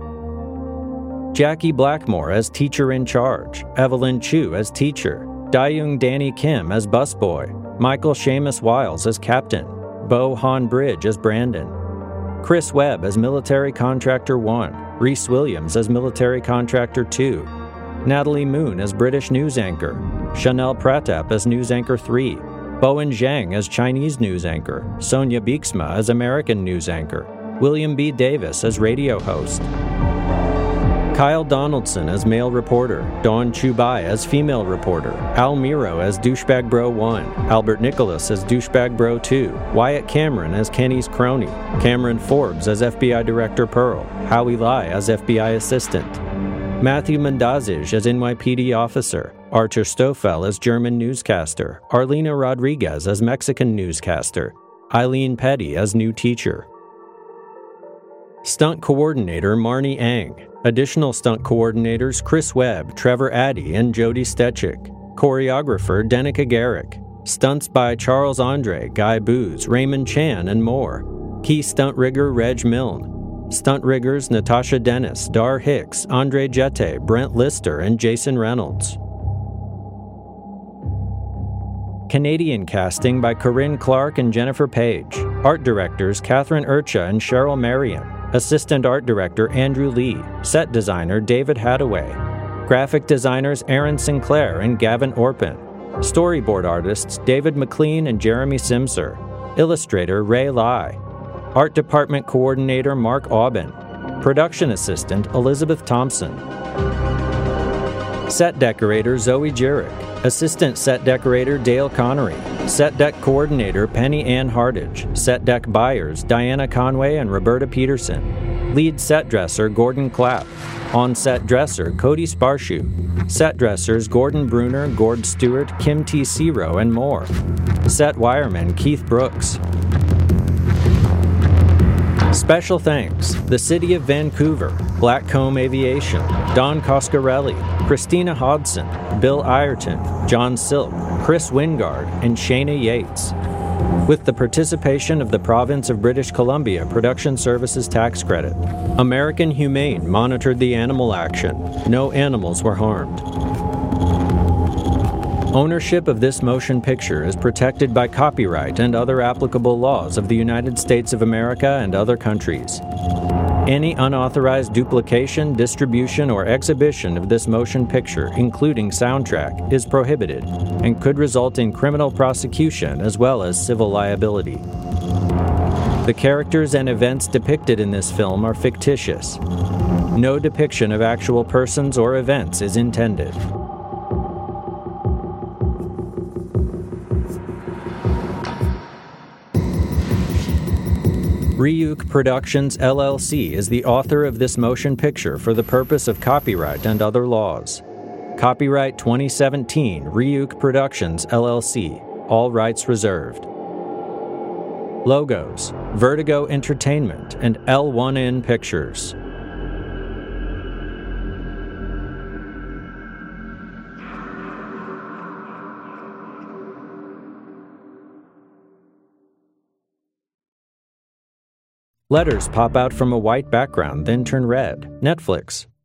Jackie Blackmore as teacher in charge, Evelyn Chu as teacher, Dayung Danny Kim as busboy, Michael Seamus Wiles as captain, Bo Han Bridge as Brandon, Chris Webb as military contractor one, Reese Williams as military contractor two, Natalie Moon as British news anchor, Chanel Pratap as news anchor three, Bowen Zhang as Chinese news anchor, Sonia Bieksma as American news anchor, William B. Davis as radio host, Kyle Donaldson as male reporter, Dawn Chubai as female reporter, Al Miro as Douchebag Bro one, Albert Nicholas as Douchebag Bro two, Wyatt Cameron as Kenny's crony, Cameron Forbes as F B I Director Pearl, Howie Lai as F B I Assistant, Matthew Mendazij as N Y P D officer, Archer Stofel as German newscaster, Arlena Rodriguez as Mexican newscaster, Eileen Petty as new teacher. Stunt coordinator Marnie Ang. Additional stunt coordinators Chris Webb, Trevor Addy, and Jody Stechik. Choreographer Denica Garrick. Stunts by Charles Andre, Guy Booz, Raymond Chan, and more. Key stunt rigger Reg Milne. Stunt riggers Natasha Dennis, Dar Hicks, Andre Jette, Brent Lister, and Jason Reynolds. Canadian casting by Corinne Clark and Jennifer Page. Art directors Catherine Urcha and Cheryl Marion. Assistant art director Andrew Lee. Set designer David Hadaway. Graphic designers Aaron Sinclair and Gavin Orpin. Storyboard artists David McLean and Jeremy Simser. Illustrator Ray Lai. Art department coordinator Mark Aubin. Production assistant Elizabeth Thompson. Set decorator Zoe Jurek. Assistant set decorator Dale Connery. Set deck coordinator Penny Ann Hardage. Set deck buyers Diana Conway and Roberta Peterson. Lead set dresser Gordon Clapp. On-set dresser Cody Sparshoot. Set dressers Gordon Bruner, Gord Stewart, Kim T. Ciro, and more. Set wireman Keith Brooks. Special thanks: the City of Vancouver, Blackcomb Aviation, Don Coscarelli, Christina Hodson, Bill Ireton, John Silk, Chris Wingard, and Shayna Yates. With the participation of the Province of British Columbia Production Services Tax Credit. American Humane monitored the animal action. No animals were harmed. Ownership of this motion picture is protected by copyright and other applicable laws of the United States of America and other countries. Any unauthorized duplication, distribution, or exhibition of this motion picture, including soundtrack, is prohibited and could result in criminal prosecution as well as civil liability. The characters and events depicted in this film are fictitious. No depiction of actual persons or events is intended. Ryuk Productions, L L C is the author of this motion picture for the purpose of copyright and other laws. Copyright twenty seventeen, Ryuk Productions, L L C. All rights reserved. Logos: Vertigo Entertainment and L one N Pictures. Letters pop out from a white background, then turn red. Netflix.